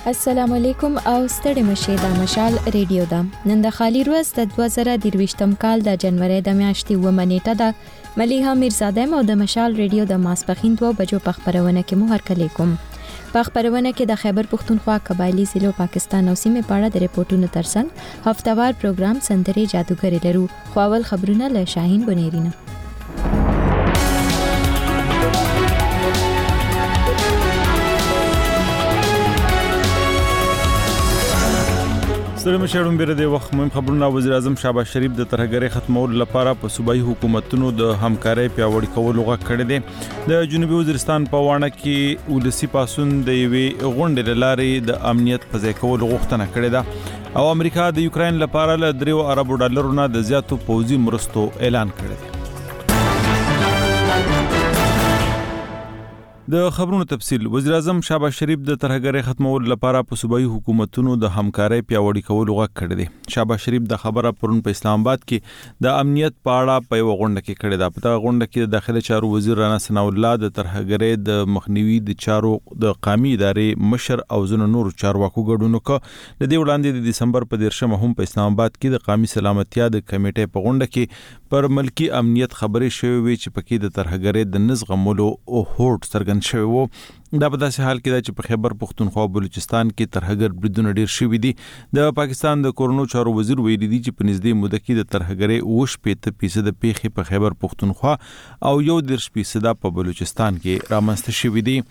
السلام علیکم او ستړي مشه د مشال ریډیو دام نن د خالی روز د 2023م کال د جنوري د میاشتې و منېټه ده مليحه میرزاده مو د مشال ریډیو د ماسپخین 2 بجو په خبرونه کې مو هرکلی کوم په خبرونه کې د خیبر پختونخوا قبایلی ضلعو پاکستان او سیمه په اړه د ریپورتونو ترڅنګ هفتوار پروګرام سندري جادوګری لرو خو اول خبرونه له شاهین بنيرینه سره مشرون بیره د وخت مهم خبرونه وزیر اعظم شهباز شریف د ترهګرۍ ختمولو لپاره په صوبایي حکومتونو د همکارۍ پیاوړي کولو غوښتنه کړې ده د جنوبي وزیرستان په وانه کې ولسی پاسون د یوې غونډې لارې د امنیت په ځای کولو غوښتنه کړې ده او امریکا د یوکرين لپاره له $3 ارب نه د زیاتو پوځي مرستو اعلان کړی دی د خبرونو تفصیل وزیر اعظم شهباز شریف د ترهګرۍ ختمولو لپاره په صوبایي حکومتونو د همکارۍ پیاوړي کولو غوښتنه کړې ده شهباز شریف د خبره پرون په اسلام آباد کې د امنیت په اړه په یو غونډه کې کړې ده په دغه غونډه کې د داخلي چارو وزیر رانا ثنا الله د ترهګرۍ د مخنیوي د چارو د قومي ادارې مشر او ځینو نورو چارواکو ګډون وکړ د دې وړاندې د دسمبر په 13 هم په اسلام آباد کې د قومي سلامتیا د کمیټې په غونډه کې پر ملکی امنیت خبرې شوې وي چې پکې د ترهګرۍ د نزغمولو او هوټ سرګن شوی وو دا په داسې حال کې ده چې په خیبر پختونخوا او بلوچستان کې ترهګر بریدونه ډیر شوي دي د پاکستان د کورونو چارو وزیر ویلي دي چې په نږدې موده کې د ترهګرۍ 80% پیښې په خیبر پختونخوا او 10% په بلوچستان کې رامنځته شوي دي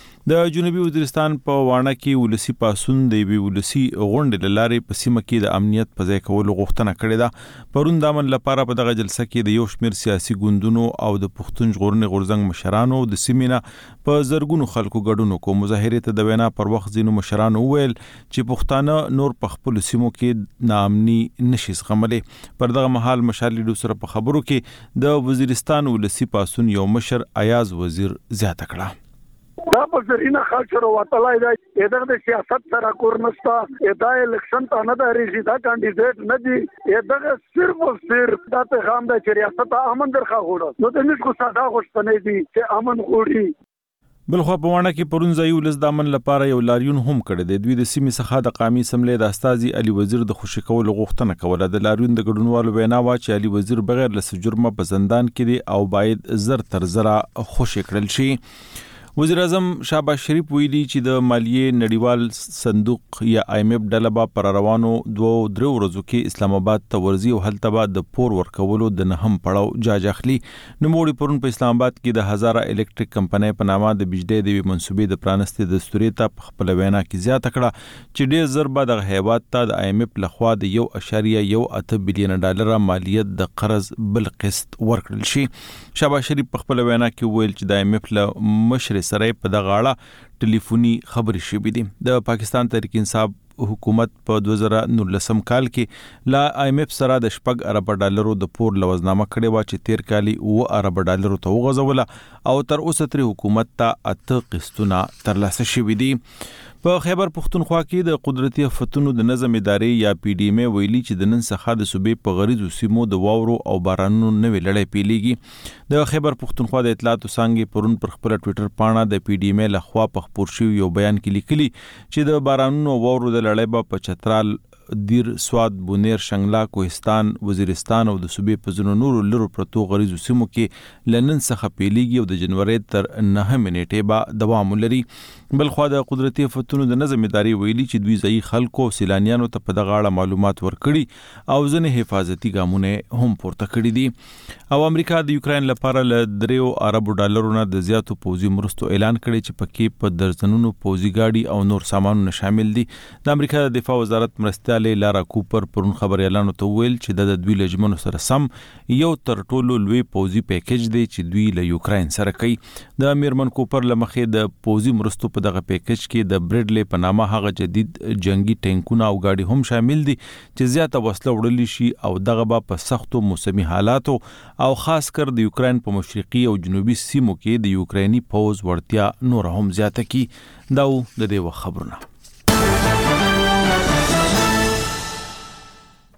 د جنوبي وزیرستان په وانه کې ولسی پاسون د وی ولسی غونډې لارې په سیمه کې د امنیت په ځای کولو غوښتنه کړې ده پرون د امن لپاره په دغه جلسه کې د یو شمېر سیاسي ګوندونو او د پښتون ژغورنې غورځنګ مشرانو د سیمینه په زرګونو خلکو ګډون وکړ مظاهره ته د وینا پر وخت ځینو مشرانو ویل چې پښتانه نور په خپل سیمو کې ناامني نشي زغملې پر دغه مهال مشالې سره په خبرو کې د وزیرستان ولسی پاسون یو مشر ایاز وزیر زیاته کړه دا په زرینه خلچر وټلای دی د سیاست سره کور نشتا دا الیکشن ته نه د ریزیدا کاندیدټ نه دی دا صرف او صرف د پیغام د ریاست امن درخه غوړو نو د نشو ساده غوښتنې دي چې امن غوړي بلخو په وانه کې پرون ځای ولز د امن لپاره یو لاریون هم کړی دی دوی د سیمې څخه د قومي سملې د استاذي علي وزیر د خوشی کولو غوښتنه کوله د لاریون د ګډونوالو وینا وا چې علي وزیر بغیر له جرمه په زندان کې دی او باید زر تر زره خوشی کړل شي وزیر اعظم شهباز شریف ویلي چې د مالیې نړیوال صندوق یا IMF ډله به پر روانو 2-3 ورځو کې اسلام آباد ته ورځي او هلته به د پور ورکولو د نهم پړاو جاج اخلي نوموړي پرون په اسلام آباد کې د هزاره الکتریک کمپنۍ په نامه د بجلی د منسوبې د پرانستې دستوري ته خپل وینا کې زیاته کړه چې ډېر ضربه د هیواد ته د IMF لخوا د $1.8 بلین مالیت د قرض بل قسط ورکړل شي شهباز شریف په خپل وینا کې ویل چې د IMF له مشر سره په دغه اړه ټلیفوني خبرې شوې دي د پاکستان تحریک انصاف حکومت په 2019 کال کې لا IMF سره د $10 ارب د پور لوزنامه کړې و چې تیر کالي $10 ارب ته وغځوله او تر اوسه تر حکومت ته 8 قسطونه ترلاسه شوې دي په خیبر پختونخوا کې د قدرتي آفتونو د نظم ادارې یا PDM ویلي چې د نن څخه د صوبې په غریزو سیمو د واورو او بارانونو نوې لړۍ پیلېږي د خیبر پختونخوا د اطلاعاتو څنګه پرون پر خپل ټوئیټر پاڼه د PDM لخوا په خبر شوی یو بیان کې لیکلي چې د بارانونو او واورو د لړۍ په چترال دیر سواد بونیر شنگلا کوهستان وزیرستان او د صوبې په ځینو نورو لرو پرتو غریزو سیمو کې لنن څخه پیلېږي او د جنوري تر 9 منېټې به دوام لري بلخو د قدرتي آفتونو د نظم ادارې ویلي چې دوی ځای خلکو سیلانیانو ته په دغه اړه معلومات ورکړي او ځنې حفاظتي ګامونه هم پورته کړي دي او امریکا د یوکرين لپاره له $3 ارب نه د زیاتو پوځي مرستو اعلان کړي چې پکې په درځنونو پوځي گاډي او نور سامانونه شامل دي د امریکا د دفاع وزارت مرستيال لارا کوپر پرون خبر اعلان ویل چې د دوی لجمنو سره سم یو تر ټولو لوی پوځي پیکیج دی چې دوی له یوکرين سره کوي د میرمن کوپر لمخې د پوځي مرستو په دغه پیکیج کې د برډلې په نامه هغه جدید جنگي ټینکونه او گاډي هم شامل دي چې زیاته وسله وړل شي او دغه په سختو موسمي حالاتو او خاص کر د یوکرين په مشرقي او جنوبي سیمو کې د یوکريني پوځ ورتیا نور هم زیاته کی دا د دې خبرونه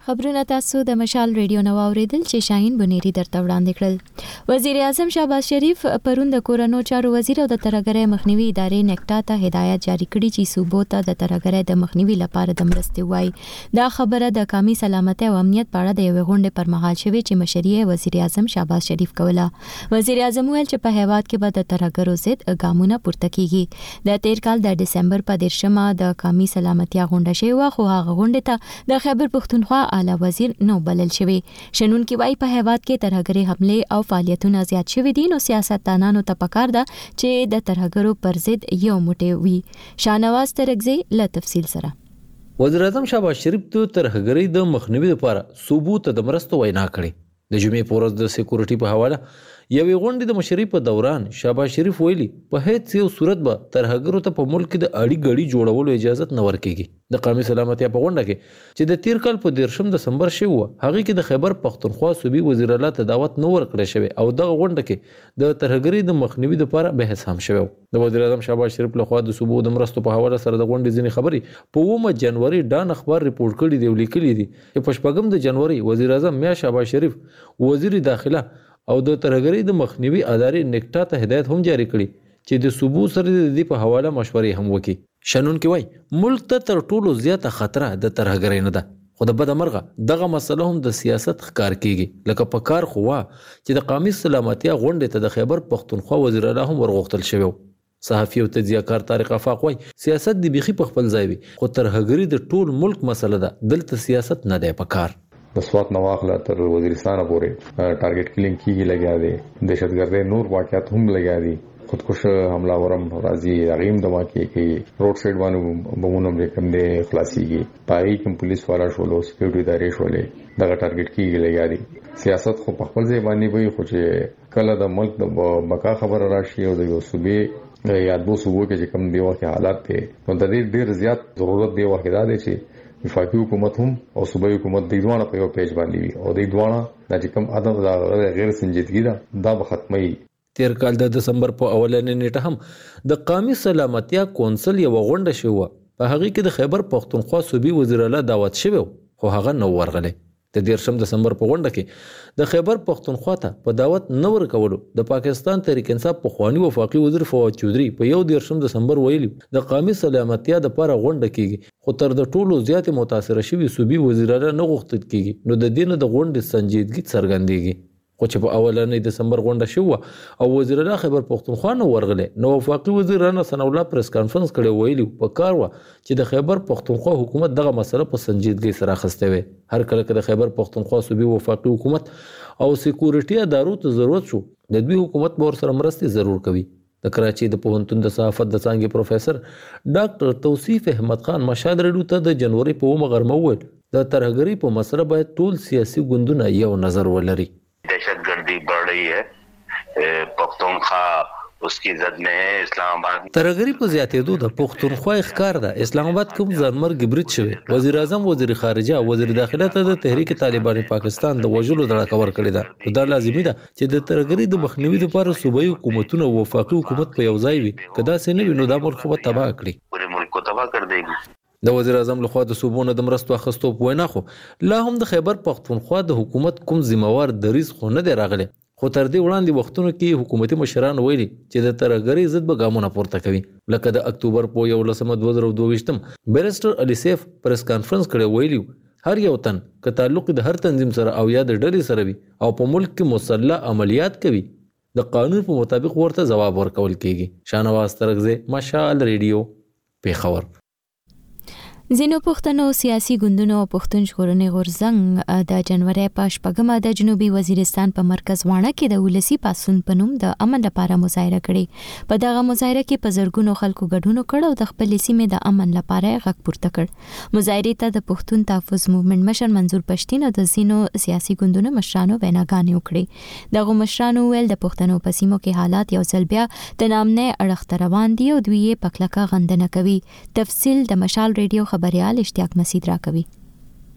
خبرونه تاسو د مشال ریډیو نو اوریدل چې شاهین بنيري درته وړاندې کړل. وزیر اعظم شهباز شریف پرون د کورونو چارو وزیر او د ترهګرۍ مخنیوي ادارې نیکټا ته هدایت جاری کړي چې صوبو ته د ترهګرۍ د مخنیوي لپاره د مرستې وای. دا خبره د قومي سلامتۍ او امنیت په اړه د یو غونډې پر مهال شوې چې مشري وزیر اعظم شهباز شریف کوله. وزیر اعظم ویل چې په هیواد کې به د ترهګرو ضد ګامونه پورته کیږي. د تیر کال د ډسمبر په 10مه د قومي سلامتۍ غونډه شوه خو هغه غونډه ته د خیبر پختونخوا اعلی وزیر نو بلل شوی. شنونکي وايي په هیواد کې ترهګري حمله او فعالیتونه زیات شوي دي نو سیاستدانانو ته پکار ده چې د ترهګرو پر ضد یو موټی وي. شاهنواز ترګزی له تفصیل سره. وزیر اعظم شهباز شریف ته ترهګري د مخنیوي لپاره صوبو ته د مرستو وینا کړې. د جمعې په ورځ د سکیورټي په حواله یوې غونډې د مشرۍ په دوران شهباز شریف ویلي په هیڅ یو صورت به ترهګرو ته په ملک د اړي ګړي جوړولو اجازه نه ورکېږي. د قومي سلامتۍ په غونډه کې چې د تیر کال په 10 دسمبر شوه هغه کې د خیبر پختونخوا صوبې وزیر اعلی ته دعوت نه ورکړی شوی او دغه غونډه کې د ترهګرۍ د مخنیوي لپاره بحث هم شوی. د وزیر اعظم شهباز شریف لخوا د صوبو د مرستو په حواله سره د غونډې ځینې خبرې په 9 جنوري ډان اخبار ریپورت کړي دی لیکلي دي چې په 4 جنوري وزیر اعظم میا شهباز شریف وزیر داخله او د ترهګرۍ د مخنیوي ادارې نیکټا ته هدایت هم جاری کړي چې د صوبو سره د دې په حواله مشورې هم وکړي. شنونکي وایي ملک ته تر ټولو زیاته خطر د ترهګرۍ نه ده خو د بده مرغه دغه مسله هم د سیاست ښکار کیږي لکه په کار خو چې د قومي سلامتۍ غونډې ته د خیبر پختونخوا وزیر اعلی هم ورغوښتل شوی. صحافي او تجزیه‌کار طارق افاق وایي سیاست د بيخي په خپل ځای وي خو ترهګرۍ د ټول ملک مسله ده دلته سیاست نه دی په کار. د سوات نواخله تر وزیرستان پورې ټارګټ کلینګ کیږي لګیا دي. دهشتګردۍ نور واقعیت هم لګیا دي. خودکش حملاورم راځي غیم د واقعي کې روډ سایډ باندې بمونه وکم دي خلاصيږي. پای کوم پولیس والا شولو سکیورټي ادارې شولې دغه ټارګټ کیږي لګیا دي. سیاست خو په خپل ځای باندې وي خو چې کله د ملک د بقا خبر راشي او د یو صوبې یا د صوبو کې کوم دی وخت حالات ته نو د دې ډیر زیات ضرورت دی وخت دا دی چې وفاقي حکومت هم او صوبایي حکومت د دوه په یو پیج باندې وي او د دوه د کوم عدم غیر سنجیدګي دا به ختمي. تیر کال د دسمبر په اولنې نیټه هم د قومي سلامتۍ کونسل یو غونډه شوه په هغه کې د خیبر پختونخوا صوبې وزیر اعلی دعوت شوی خو هغه نو ورغلی. د 10 دسمبر په غونډه کې د خیبر پختونخوا ته په دعوت نه ورکولو د پاکستان تحریک انصاف پخوانی وفاقي وزیر فواد چودري په 10 دسمبر ویلي د قومي سلامتۍ د لپاره غونډه کیږي خو تر د ټولو زیات متاثر شوی صوبې وزیر اعلی نه غوښتل کیږي نو د دین د غونډې سنجیدګي څرګندېږي. خو چې په اولنې دسمبر غونډه شوه او وزیر اعلی خیبر پختونخوا نو ورغله نو وفاقي وزیر رانا ثنا الله پریس کانفرنس کړي ویلي په کار و چې د خیبر پختونخوا حکومت دغه مسله په سنجیدګۍ سره اخیسته وي. هر کله چې د خیبر پختونخوا صوبې وفاقي حکومت او سکیورټي ادارو ته ضرورت شو د دوی حکومت به سره مرستې ضرور کوي. د کراچي د پوهنتون د صحافت د څانګې پروفیسور ډاکټر توصیف احمد خان مشال ریډیو ته د جنوري په 9 غرمه وویل د ترهګرۍ په مسله باید ټول سیاسي ګوندونه یو نظر ولري. दहशतगर्दी बढ़ रही है पख्तूनख्वा उसकी जद में है اسلام آباد ترهګرۍ په زیاتېدو د پختونخوا ښکار ده اسلام آباد کوم ځانمرګ برید شوی. وزیر اعظم وزیر خارجه وزیر داخله ته د تحریک طالبان پاکستان د وژلو دړه کور کړی ده. دا لازمي ده چې د ترهګرۍ د مخنیوي لپاره صوبایي حکومتونه او وفاقي حکومت په یو ځای وي کدا څه نه وي نو دا ملک به تباہ کړي. पूरे मुल्क को तबाह कर देगी. د وزیر اعظم لخوا د صوبونو د مرستو اخیستو په وینا خو لا هم د خیبر پختونخوا د حکومت کوم ذمہوار دریځ خو نه دی راغلی خو تر دې وړاندې وختونو کې حکومتي مشران ویلي چې د ترهګرۍ ضد به ګامونه پورته کوي. لکه د اکتوبر په 11 2022 بیرسټر علي سیف پریس کانفرنس کړي ویلي هر یو تن که تعلق د هر تنظیم سره او یا د ډلې سره وي او په ملک کې مسلح عملیات کوي د قانون په مطابق ورته ځواب ورکول کیږي. شاهنواز ترګزی مشال ریډیو پیښور. ځینو پښتنو سیاسي ګوندونو او پښتون ژغورنې غورځنګ د جنوري په 8مه د جنوبي وزیرستان په مرکز وانه کې د ولسی پاسون په نوم د امن لپاره مظاهره کړې. په دغه مظاهره کې په زرګونو خلکو ګډون وکړ او د خپل سیمې د امن لپاره غږ پورته کړ. مظاهرې ته د پښتون تحفظ موومېنټ مشر منظور پښتين او د ځینو سیاسي ګوندونو مشرانو ویناګانې وکړې. دغه مشرانو ویل د پښتنو په سیمو کې حالات یو ځل بیا د نامنه اړخ روان دي او دوی یې پکلکه غندنه کوي. تفصیل د مشال ریډیو خبريال اشتیاق مسعود را کوي.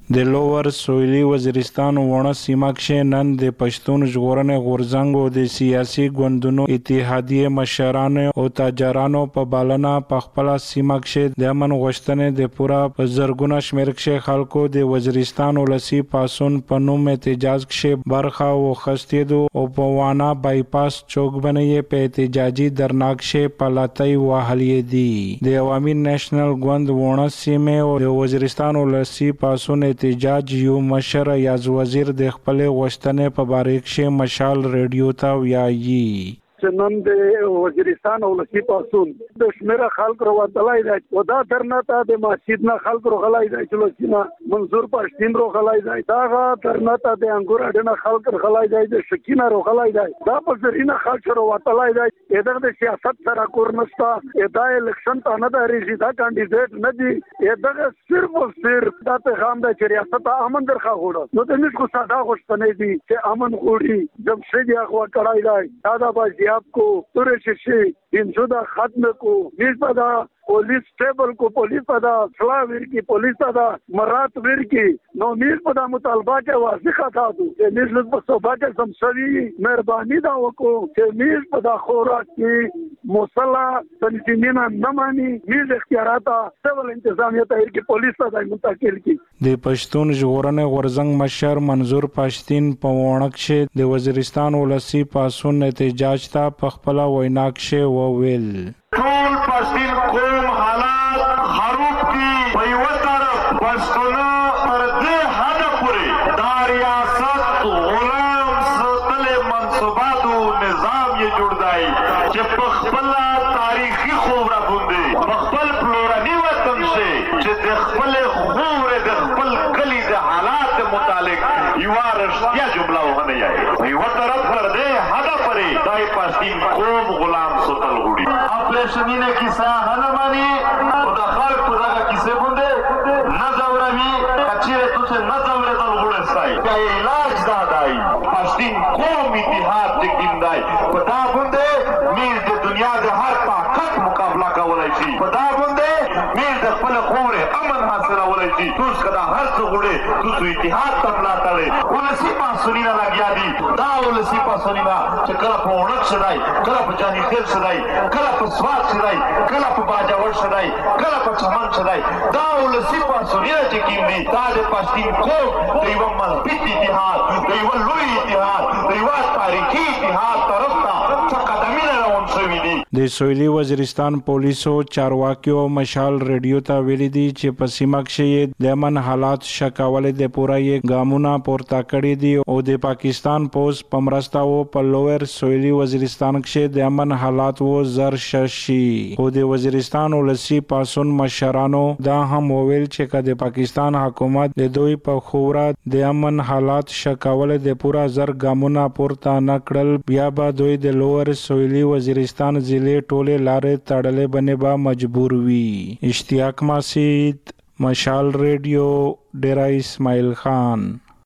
د لوور سویلي وزیرستان وونه سیمه کې نن د پښتون ژغورنې غورځنګ او د سیاسي ګوندونو اتحادیه مشران او تاجرانو په بالنا په خپل سیمه کې د امن غوښتنې د پورا زرګونه شمېر کې خلکو د وزیرستان ولسی پاسون په نوم احتجاج کې برخه وخستېدو او په وانا بایپاس چوک باندې په احتجاجي درناک کې پلاتای وهلې دي د عوامي نېشنل ګوند وونه سیمه او د وزیرستان ولسی پاسون احتجاج یو مشر یاز وزیر د خپل غوښتنې په باره کې مشال ریډیو ته ویایي نن د وزیرستان ولسی پاسون د شمیره خلک وروتلای دی او دا درنه ته د مسجد نه خلک غلای دی چې لسینا منظور پښتین غلای دی دا درنه ته د انګور اډنه خلک غلای دی د شکینه غلای دی دا په زرینه خلک وروتلای دی دغه د سیاست سره کور نشتا دا الیکشن ته نه د ریزیدا کاندیدټ نه دی دغه صرف او صرف د پیغام د ریاست امن درخه غوړو نو د نس کو ساده غوښتنې دي چې امن غوړي جمشید یغوا کړای دی دا د आपको पूरे शिक्षे इंशुदा खत्म को बीस पदा पुलिस स्टेबल को पुलिस पदा सलावीर की पुलिस पदा मरात वीर की नो मीर पदा मुतालबा के वासिका था तू के मीर सोबा के समसवी मेहरबानी दा को के मीर पदा खोरा की मुसल्ला तंजीमीना नमानी मीर इख्तियाराता सिविल इंतजामिया तहरीर की पुलिस पदा मुंतकिल की د پښتون ژغورنې غورځنګ مشر منظور پښتین په وړک شه د وزیرستان ولسی پاسون احتجاج ته په خپل وینا کې وویل ټول پښتون قوم حالات خراب دي په یو طرف پښتون تر دې حد پورې دا ریاست غلام ساتل منصوبات او نظام یې جوړ دی چې په خپل تاریخي خوب را باندې په خپل پلورني وطن شي چې د خپل خور د خپل کلی د حالات متعلق یو رښتیا جمله وهنه یې یو طرف پر دې حد پورې دای پښتون قوم غلام ساتل غوړي اپریشنینه کیسه نه مانی او د خلک په دغه کیسه باندې نه ځوروي کچې ته نه ځولې د غوړستای دا علاج دا دی پښتون قوم اتحاد ټینګ دی په دا باندې میر د دنیا د هر طاقت مقابله کولای شي په دا باندې میر د خپل خوره امن حاصلولای شي توس کدا هر څه غوړي توس اتحاد تبلا تړي ولسی پاسونینا لګیا دي دا ولسی پاسونینا چې کله په وړک شدای کله په جانی خیر شدای کله په سواد شدای کله په باجاور شدای کله په چمن شدای دا ولسی پاسونینا چې کیندي دا د پښتون قوم د یو مضبوط اتحاد د یو لوی اتحاد د یو تاریخي اتحاد طرف ته قدمونه روان شوي دي د سویلي وزیرستان پولیسو چارواکیو مشال ریډیو ته ویلي دي چې په سیمه کې د امن حالات شکاولې د پوره یې ګامونه پورته کړي دي او د پاکستان پوز پمرستا او په لوور سویلي وزیرستان کې د امن حالات و زر ششي او د وزیرستان ولسی پاسون مشرانو دا هم ویل چې د پاکستان حکومت د دوی په خورا د امن حالات شکاولې د پوره زر ګامونه پورته نکړل بیا به دوی د لوور سویلي وزیرستان ضلع ټوله لارې تړلې باندې به مجبور وي اشتیاق مسعود مشال ریډیو ډیرا اسماعیل خان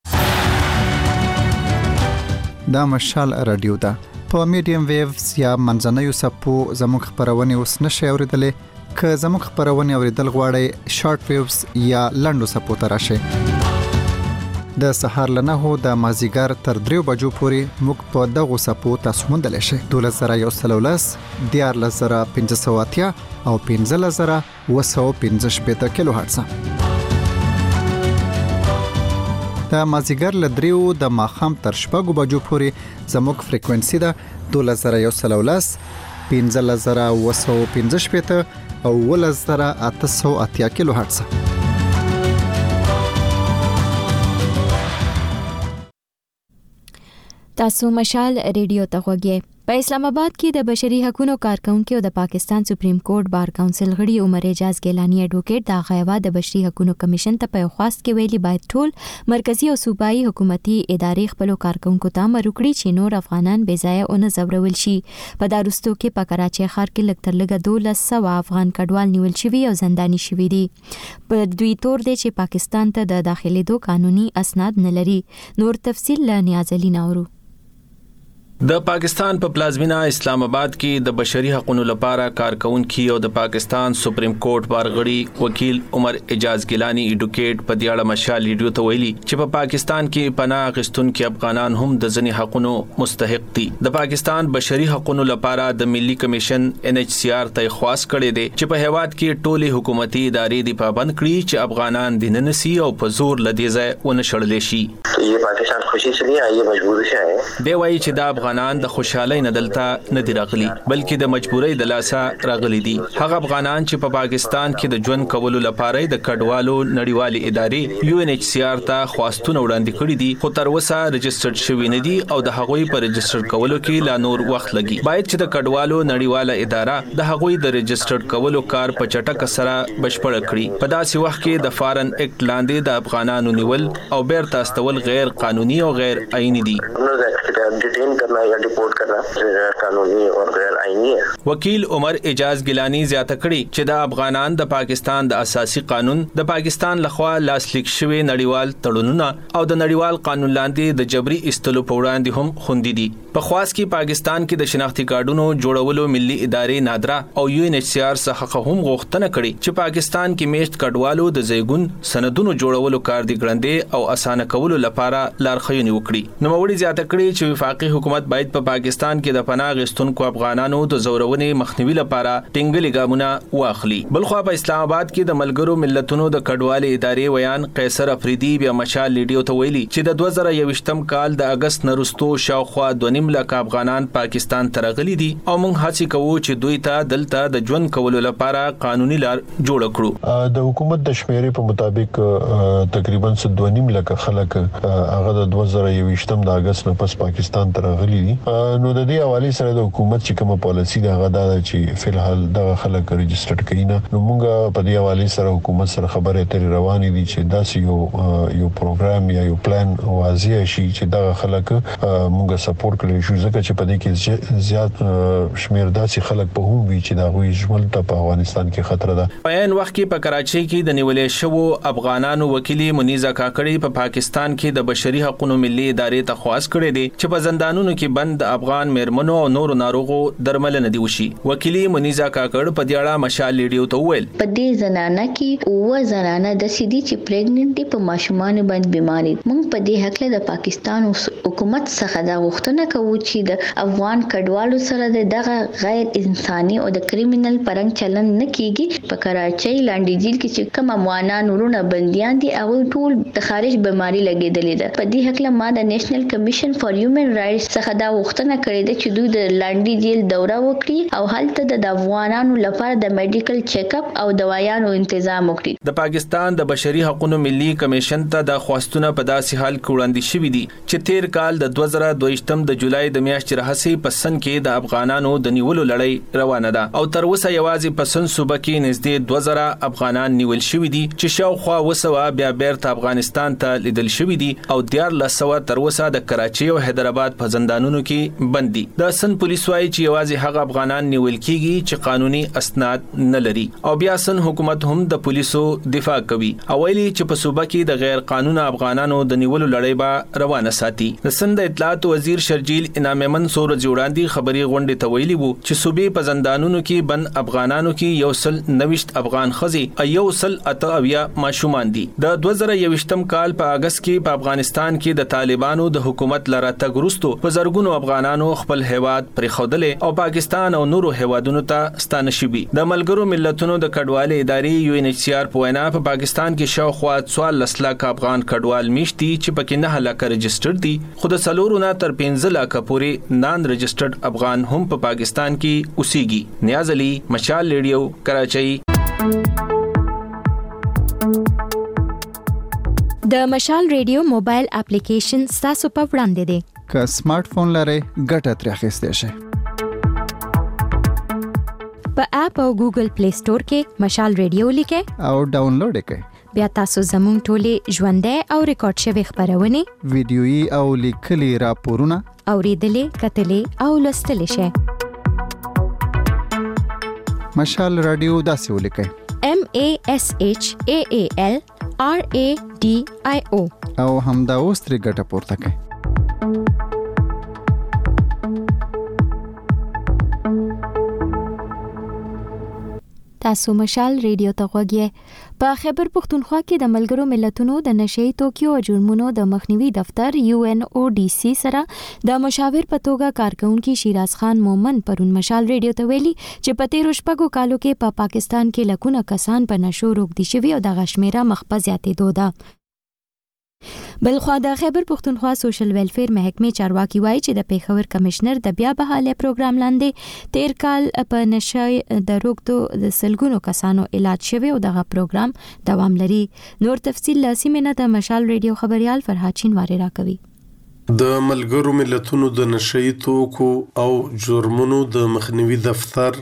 دا مشال رادیو ده په میډیم ویوز یا منځنوي سپو زموږ خبرونه اوس نشي اوریدلې که زموږ خبرونه اوریدل غواړئ شارټ ویوز یا لنډو سپو ته راشئ د سهار له 9 د مازیګر تر 3 بجو پورې موږ په دغه سپو تاسو موندل شئ 12113 14580 او 15215 کیلو هرتز د مازیګر له 3 د ماخام تر 6 بجو پورې زموږ فریکوئنسي ده 12113 15215 او 11880 کیلو هرتز تاسو مشال ریډیو ته غوږی په اسلام آباد کې د بشري حقوقو کارکونکو د پاکستان سپریم کورټ بار کونسل غړي عمر اعجاز ګیلانی اډوکیټ د غیوا د بشري حقوقو کمیشن ته په خواست کې ویلي باید ټول مرکزی او صوبایي حکومتي ادارې خپل کارکونکو ته مرکړي چې نور افغانان بې ځای او نه زورول شي په داروستو کې په کراچي ښار کې لږ تر لږه 1200 افغان کډوال نیول شوي او زنداني شوي دي په دوی تور دی چې پاکستان ته د داخلي دو قانوني اسناد نه لري نور تفصیل له نیاز علي ناورو د پاکستان په پلازمینه اسلام آباد کې د بشري حقوقو لپاره کارکونکي او د پاکستان سپریم کورټ بارغړي وکیل عمر اعجاز ګیلانی ایډوکیټ په دیاړه مشال ریډیو ته ویلي چې په پاکستان کې پناه غستونکو افغانان هم د ځنی حقوقو مستحق دي. د پاکستان بشري حقوقو لپاره د ملي کمیشن NHCR ته خواست کړي دي چې په هیواد کې ټولي حکومتي ادارې دی پابند کړي چې افغانان د ننسي او په زور لدی ځای ونه شړل شي. یہ پاکستان خوشی سے نہیں آئی، یہ مجبوری سے آئے. دی وایي چې د افغانان د خوشحالي نه دلته نه دی راغلي بلکې د مجبورۍ د لاسه راغلي دي. هغه افغانان چې په پاکستان کې د ژوند کولو لپاره د کډوالو نړیوالي ادارې UNHCR ته خواستونه وړاندې کړي دي خو تر اوسه رجسټرډ شوی نه دي او د هغوی پر رجسټر کولو کې لا نور وخت لګي. باید چې د کډوالو نړیواله اداره د هغوی د رجسټرډ کولو کار په چټک سره بشپړ کړي. په داسې وخت کې د فارن اکټ لاندې د افغانانو نیول او بیرته استول غیر قانوني او غیر آئینی دي. ډیټین کرنا یا ډیپورټ کرنا غیر قانوني او غیر آئینی ہے. وکیل عمر اعجاز ګیلانی زیاته کړي چې د افغانان د پاکستان د اساسي قانون د پاکستان لخوا لاسلیک شوی نړیوال تړونونه او د نړیوال قانون لاندې د جبري استلو په وړاندې هم خوندي دي. په خاص کې پاکستان کې د شناختی کارډونو جوړولو ملي ادارې نادرا او UNHCR څخه هم غوښتنه کړې چې پاکستان کې میشت کډوالو د زیګون سندونو جوړولو کار دی ګړندې او اسانه کولو لپاره لارښوونې وکړي. نو موري زیاته کړي چې وفاقي حکومت باید په پاکستان کې د پناه غوښتونکو افغانانو د زورونې مخنیوي لپاره ټینګلي ګامونه واخلي. بلخو په اسلام آباد کې د ملګرو ملتونو د کډوالي ادارې ویان قیصر افریدي بیا مشال ریډیو ته ویلي چې د 2021م کال د اگست نرستو شاوخوا 2.5 لک افغانان پاکستان ته راغلي دي او موږ هڅه کوو چې دوی ته دلته د ژوند کولو لپاره قانوني لار جوړ کړو. د حکومت د شمیرې په مطابق تقریبا 2.5 لک خلک هغه د 2021م د اگست نه پس پاکستان ته راغلي دي. نو د دې حواله سره د حکومت چې کومه پالیسی دا غدا چې فلحال د خلک رجسټرډ کینا نو موږ په دې حواله سره حکومت سره خبرې اترې روانې دي چې داسې یو پروګرام یا یو پلان واضح شي چې دا خلک موږ سپورټ کړي شو ځکه چې په دې کې زیات شمیر داسې خلک په هم وی چې دا غوي ژوند ته په افغانستان کې خطر ده. په عین وخت کې په کراچۍ کې د نیولې شوو افغانانو وکیل منیزه کاکړي په پاکستان کې د بشري حقوقو ملي ادارې ته خواست کړي دي چې په زندانونو کې بند افغان میرمنو او نور ناروغو درملنه دی وشي. وکیل منیزه کاکړ په دیاړه مشال ریډیو ته ویل په دې زنانه کې اوه زنانه د سيدي چې پریګننټ دي په ماشومان باندې بیماری. موږ په دې حق له پاکستان حکومت څخه دا غوښتنه کوو چې د افغان کډوالو سره دغه غیر انساني او د کریمینل پرنګ چلن نه کیږي. په کراچۍ لاندې جیل کې چې کوم افغانان ورونه بنديان دي او ټول د خارج بیماری لګیدلې ده. په دې حق له ما د نېشنل کمیشن فار هیومن رائټس څخه دا غوښتنه کړې ده چې دوی د لاندې جیل دوره وکړي او هلته د افغانانو لپاره د میډیکل چیک اپ او دوايانو تنظیم وکړي. د پاکستان د بشري حقوقو ملي کمیشن ته د خواستونه په داسې حال کې وړاندې شوې دي چې تیر کال د 2022م د جولای د میاشتې راهسي پسن کې د افغانانو د نیولو لړۍ روانه ده او تر اوسه یوازې پسن صوبه کې نږدې 2000 افغانان نیول شوي دي چې شاوخوا وسوه بیا بیرته افغانستان ته لیدل شوي دي او 1400 تر اوسه د کراچۍ او حیدرآباد په زندانونو کې بند دي. د سن پولیس وايي چې یوازې هغه افغانان نیول کیږي چې قانوني اسناد نه لري او بیا سن حکومت هم د پولیسو دفاع کوي او ویلي چې په صوبه کې د غیر قانوني افغانانو د نیولو لړۍ به روانه ساتي. د سن د اطلاعات وزیر شرجیل انعام منصور وړاندې خبري غونډې ته ویلي وو چې صوبې په زندانونو کې بند افغانانو کې یو سل 90 افغان خزي او یو سل 88 ماشومان دي. د 2021م کال په اگست کې په افغانستان کې د طالبانو د حکومت لراته ګرستو په زرګونو افغانانو خپل هیواد پرې خودلې او پاکستان او نورو هیوادونو ته ستانه شوي. د ملګرو ملتونو د کډوالۍ ادارې UNHCR په وینا په پاکستان کې شاوخوا 14 لک افغان کډوال میشتي چې پکې 9 لک رجسټرډ دي خو د څلورو نه تر 15 لک پورې نان رجسټرډ افغان هم په پاکستان کې اوسېږي. نیاز علي مشال ریډیو کراچۍ. د مشال ریډیو موبایل اپلیکیشن تاسو په وړاندې دی. که سمارټ فون لرئ ګټه ترې اخیستی شئ. په اپ او ګوګل پلی سٹور کې مشال ریډیو لیکئ او ډاونلوډ کړئ. بیا تاسو زموږ ټولې ژوندۍ او ریکارډ شوی خبرونه ویډیويي او لیکلي راپورونه اوریدلې کتلې او لوستلې شئ. مشال رادیو داسې ولیکئ MASHAAL RADIO او همدا اوس ترې ګټه پورته کړئ. تاسو مشال ریډیو ته غوږی. په خیبر پختونخوا کې د ملګرو ملتونو د نشئی توکیو او جرمونو د مخنیوي دفتر UNODC سره د مشاور په توګه کارکونکي شیراز خان مومن پرون مشال ریډیو ته ویلي چې په تیرو شپږو کالو کې په پاکستان کې لکونه کسان په نشو روږدي شوي او د غشمیره مخ په زیاتېدو ده. بلخوا د خیبر پختونخوا سوشل ویلفیر محکمې چارواکي وایي چې د پیښور کمشنر د بیا بحالي پروګرام لاندې تیر کال په نشای د روږدو د سلګونو کسانو علاج شوی او دغه پروګرام دوام لري. نور تفصیل لاسیمه نه د مشال ریډیو خبريال فرهاد چینواری راکوي. د ملګرو ملتونو د نشئی توکو او جرمونو د مخنیوي دفتر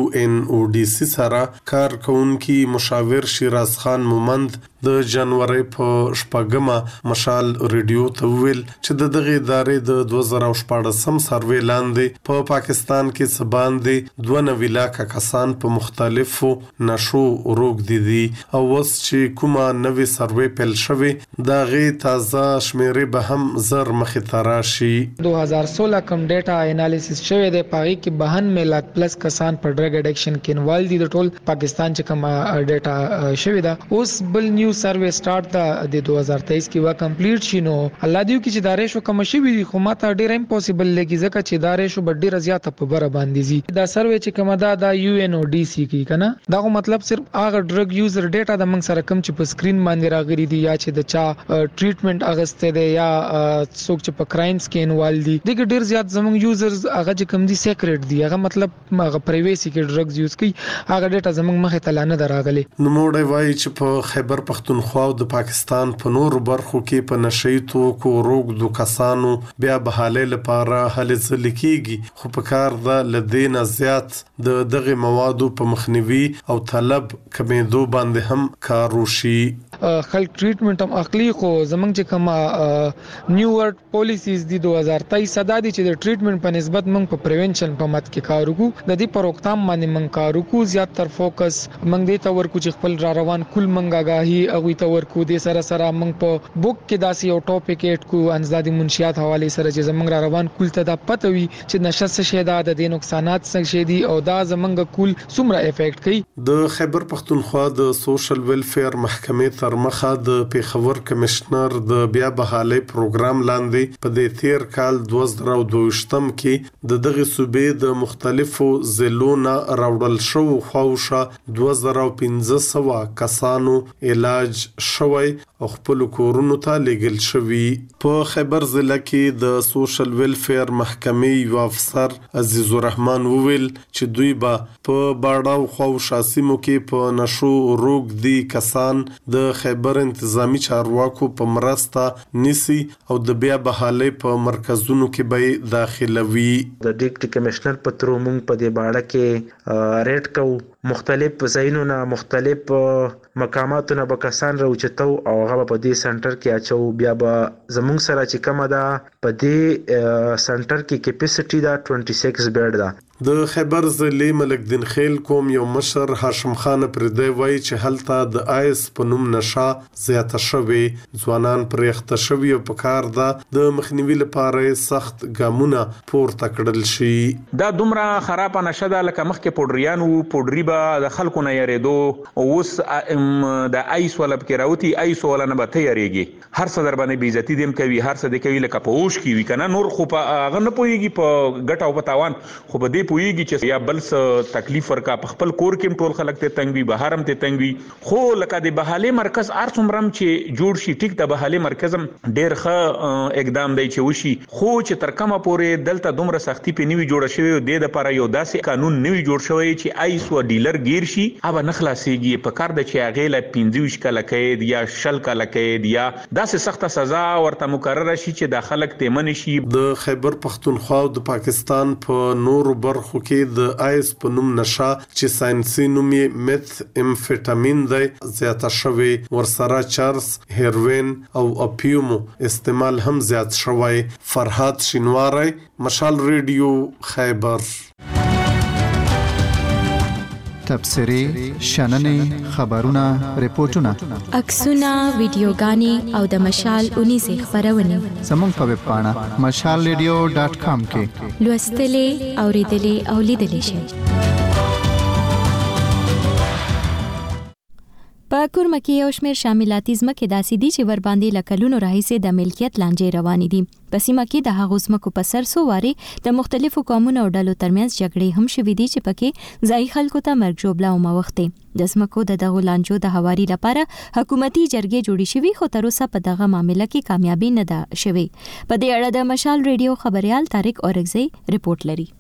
UNODC سره کارکونکي مشاور شیراز خان مومند د جنوري په شپږمه مشال ریډیو ته ویل چې دغه ادارې د 2014 سروې لاندې په پاکستان کې سباندې 92 لک کسان په مختلفو نشو روږدي دي او اوس چې کومه نوې سروې پیل شوې دا غي تازه شمیرې به هم زر مخې ته راشي. 2016 کم ډیټا انالیسس شوې ده پای کې 92 لک پلس کسان په ډرګ اډکشن کې انوالو دي د ټول پاکستان چې کوم ډیټا شوې ده. اوس بل نیو سروې سٹارټ د 2023 کې وا کمپلیټ شینو الله دیو کې چې دارې شو کم شي وي خو ماته ډیر امپوسیبل لګي ځکه چې دارې شو ډیر زیاته په بره باندې زی دا سروې چې کوم دا UNODC کې کنه دا مطلب صرف هغه ډرګ یوزر ډیټا د موږ سره کم چې په سکرین باندې راغلي دي یا چې د چا ټریټمنټ اغسته دي یا څوک چې په کرایمز کې انوال دي دغه ډیر زیات زموږ یوزرز هغه چې کم دي سیکریټ دي هغه مطلب هغه پرایویسی کې ډرګز یوز کوي هغه ډیټا زموږ مخه ته لانه دراغلي. نو موږ وایي چې په خیبر پختونخوا او د پاکستان په نور برخو کې په نشئی توکو روږدو کسانو بیا بحاله لپاره هلې ځل کېږي خو په کار د لدین زیات د دغه موادو په مخنیوي او طلب کمیدو باندې هم کار وشي. خلک ټریټمنټ هم اخلي خو زمونږ چې کومه نیو ورډ پالیسیز دی 2023 صدا دي چې د ټریټمنټ په نسبت موږ په پریونشن په مت کې کار وکړو د دې پر روکثام باندې موږ کار وکړو زیات تر فوکس موږ دې تور کو چې خپل را روان کل موږ غاهي او تور کو دې سره سره موږ په بوک کې داسې یو ټاپک ایټ کو انزدادي منشیات حواله سره چې زمونږ را روان کل ته د پته وي چې نشه څه شي د دې نقصانات څه شي دي او دا زمونږ کل څومره افیکټ کوي. د خیبر پختونخوا د سوشل ویلفیر محکمې تر مخه د پیښور کمشنر د بیا بحالي پروګرام لاندې په دې تیر کال 2022 کې دغه صوبې د مختلفو ضلعونو راوړل شو خوښه 2500 کسانو علاج شوی او خپل کورونو ته لګل شوی. په خیبر ضلع کې د سوشل ویلفیر محکمې یو افسر عزیز الرحمن وویل چې دوی به په باړاو خو شاسمو کې په نشو روږدي کسان د خیبر انتظامی چارواکو په مرسته نسی او د بیا بحالي په مرکزونو کې به داخلوي. د ډیپټي کمشنر په تر موږ په دې باړه کې ریټ کو مختلف ځایونو مختلف مقاماتونه به کسان راوچتو او هغه په دې سنټر کې اچو بیا به زموږ سره چې کومه ده په دې سنټر کې کیپاسټي دا 26 بیډ ده. د خیبر ضلع ملک دین خیل کوم یو مشر هاشم خان پردی وایي چې هلته د آیس په نوم نشه زیاته شوی ځوانان پرېخته شوی او په کار ده د مخنیوي لپاره سخت ګامونه پورته کړل شي. دا دومره خراب نشه ده لکه مخکې پودریان وو پودری به د خلکو نه یریدو اوس د آیس ولا کې راوتی آیس ولا نه به تیریږي هر څه در باندې بیزتی دیم کوي هر څه د کوي لکه په اوش کې وی کنه نور خو په هغه نه پويږي په ګټه او په تاوان خو به پویږي چې یا بل څه تکلیف ورکا په خپل کور کې ټول خلک ته تنګوي بهارم ته تنګوي خو لکه د بحالي مرکز ارڅومرم چې جوړ شي ټیک د بحالي مرکز ډیر ښه اقدام دی چې وشي خو چې تر کومه پورې دلته دومره سختي په نیوي جوړ شوی د لپاره یو داسې قانون نیوي جوړ شوی چې آیس و ډیلر گیر شي اوبه نه خلاصيږي په کار د چې هغه له 15 کاله قید یا شل کاله قید یا داسې سخته سزا ورته مقرره شي چې د خلک تمن شي. د خیبر پختونخوا او د پاکستان په نور برخو کې د آیس په نوم نشه چې ساينسي نوم یې میث امفیټامین دی زیاته شوی ورسره چرس هیروین او اپیومو استعمال هم زیات شوی. فرهاد شینواری مشال ریډیو خیبر. تبصری شننې خبرونه ریپورتونه عکسونه ویډیوګانې او د مشال 19 خبرونه زموږ په ویب پاڼه mashalradio.com کې لوستلې اوریدلې او لیدلې شئ. په کورمه کې یو شمېر شاملاتي ځمکې داسې دي چې ور باندې له کلونو راهیسې د ملکیت لانجې روانې دي. په سیمه کې د هغو ځمکو په سر څو وارې د مختلفو قومونو او ډلو ترمنځ جګړې هم شوې دي چې پکې ځایي خلکو ته مرګ ژوبله اوموختې. د ځمکو د دغو لانجو د هواري لپاره حکومتي جرګې جوړې شوې، خو تر اوسه په دغه معاملې کې کامیابي نه ده شوې. په دې اړه د مشال ریډیو خبريال طارق اورګزی رپورټ لري.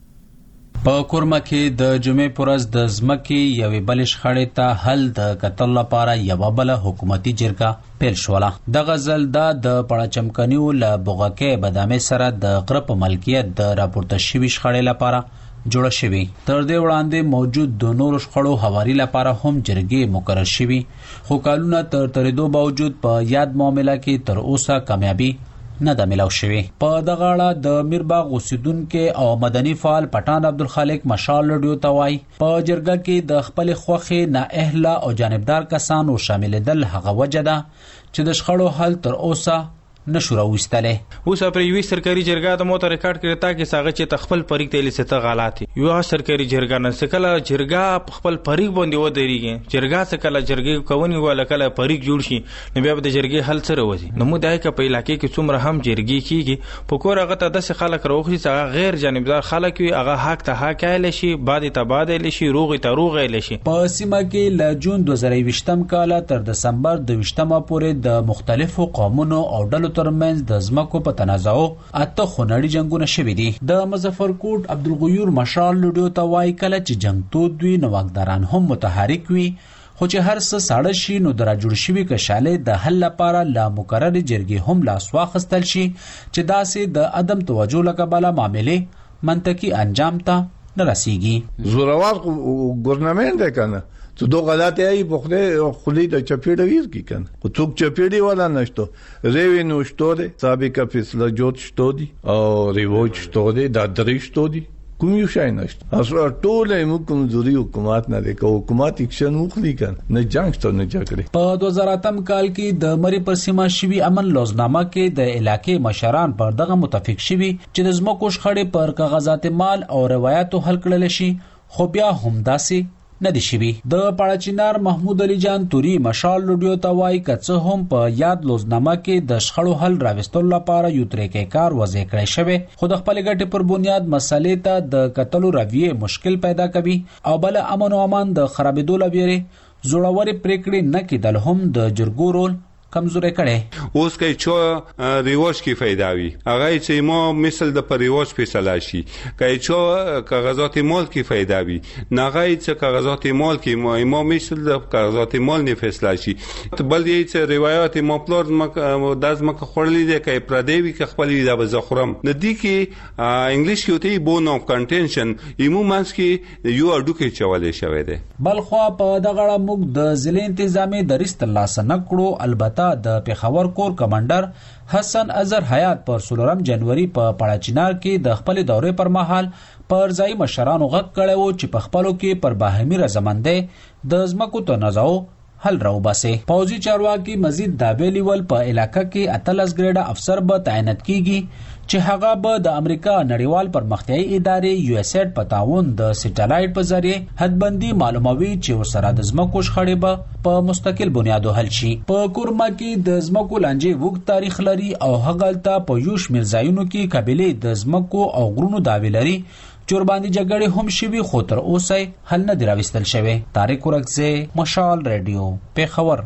په کورمه کې د جمعې پرز د ځمکې یوې بل شخړې ته حل د کتل لپاره یوه بل حکومتي جرګه پیل شوله. دغه ځل د پړاچمکنیو له بوغکې بادامې سره د غره په ملکیت د راپورته شوي شخړې لپاره جوړه شوی. تر دې وړاندې موجود د نورو شخړو هواري لپاره هم جرګې مقرر شوي، خو کالونه تر ترېدو باوجود په یاد معامله کې تر اوسه کامیابي نه ده ملاو شوی. په دغه اړه د میرباغ اوسیدونکو او مدني فعال پټان عبدالخالق مشال رادیو ته وایي په جرګه کې د خپل خوخي نه اهله او جانبدار کسانو شاملېدل هغه وجه ده چې د شخړو حل تر اوسه نشو راوستله. اوس پر یوې سرکاري جرګه د موته ریکارډ کړی تا کې ساغه چې تخپل پریک تل سته غلطي یو سرکاري جرګه نه سکله جرګه خپل پریک باندې و دیریږي. جرګه سکله جرګه کوونی ولا کله پریک جوړ شي نو بیا د جرګې حل سره وځي. نو مو دای ک په علاقې کې څومره هم جرګې کیږي په کور هغه ته د خلک روخي څنګه غیر جانبدار خلک وي هغه حق ته حق ایل شي بعد تبادل شي روغي ته روغ ایل شي. په سیمه کې ل جون 2020م کال تر دسمبر 20مه پورې د مختلفو قومونو او ډلو ترمنځ د ځمکو په تنازعو اته خونړي جنگونه شوي دي. د مظفرکوټ عبدالغیور مشال لډیو ته وایي کله چې جنگ تود وي نو واکداران هم متحرک وي، خو چې هر څه ساړه شي نو د راجوړ شوي کشالې د حل لپاره لا مقررې جرګې هم لاس واخیستل شي چې داسې د عدم توجه له کبله معاملې منطقي انجام ته نه رسیږي. زورور ګورنمنت دی کنه تو دو غلطه ای بخده خلی د چپیړه ویر کی کنه خو څوک چپیړي ولا نشته ریوی نو شته دي سابقه فیصله جوړ شته دي او ریوج شته دي د درې شته دي کوم یو شای نشته اصل ټول مو کمزوري حکومت نه دی کو حکومت اکشن مخلي کنه نه جنگ ته نه جګړه. په 2008م کال کې د مری پر سیمه شوی امن لوزنامه کې د علاقې مشران پر دغه متفق شوي چې د زمکو شخړې پر کاغذات مال او روایتو حل کړل شي، خو بیا هم داسې نه دي شوي. د پړاچینار محمود علي جان توري مشال لډیو ته وایي کڅه هم په یاد لوزنامه کې د شخړو حل راوستلو لپاره یو طریقې کار وضع کړی شوی، خو د خپل ګټې پر بنیاد مسلې ته د کتلو رویه مشکل پیدا کوي او بل امن او امان د خرابېدو لپاره زړورې پریکړې نه کېدل هم د جرګو رول کمزورې کړي. اوس کې چې ریواج کې फायदा وي هغه چې ما مثل د پریواج فیصله شي کې چې کاغذات مال کې फायदा وي نه غي چې کاغذات مال کې ما مثل د کاغذات مال نه فیصله شي بل یې چې روایت ما پلور داز مکه خړلې ده کې پردیوي کې خپلې د بزخرم ندی کې انګلیش کې وتی بون اف کنټنشن ایمو مانس کې یو اډو کې چولې شوی دی. بل خو په دغه موږ د ضلع انتظامی درست الله سنکړو البته د پیښور کور کمانډر حسن اظهر حیات پر 16 جنوري په پړاچینار کې د خپل دورې پر مهال پر ځای مشرانو غږ کړو چې په خپلو کې پر باهمي رضامندۍ د ځمکو تنازعو حل راوباسي. پوځي چارواکي مزید دا ویلي ول په علاقې کې 18 ګریډه افسر به تعینات کیږي چې هغه به د امریکا نړیوال پرمختیایي ادارې یو اس ایډ په تعاون د سټلایټ په ذریعه حدبندي معلوموي چې ورسره د ځمکو شخړې به په مستقل بنیاد حل شي. په کورما کې د ځمکو لانجې وګ تاریخ لري او هغلته په یو شمېر ځایونو کې قبيله د ځمکو او غرونو داوی لري چور باندې جګړې هم شوي خو تر اوسه حل نه دی راوستل شوی. طارق اورګزی مشال رادیو پیښور.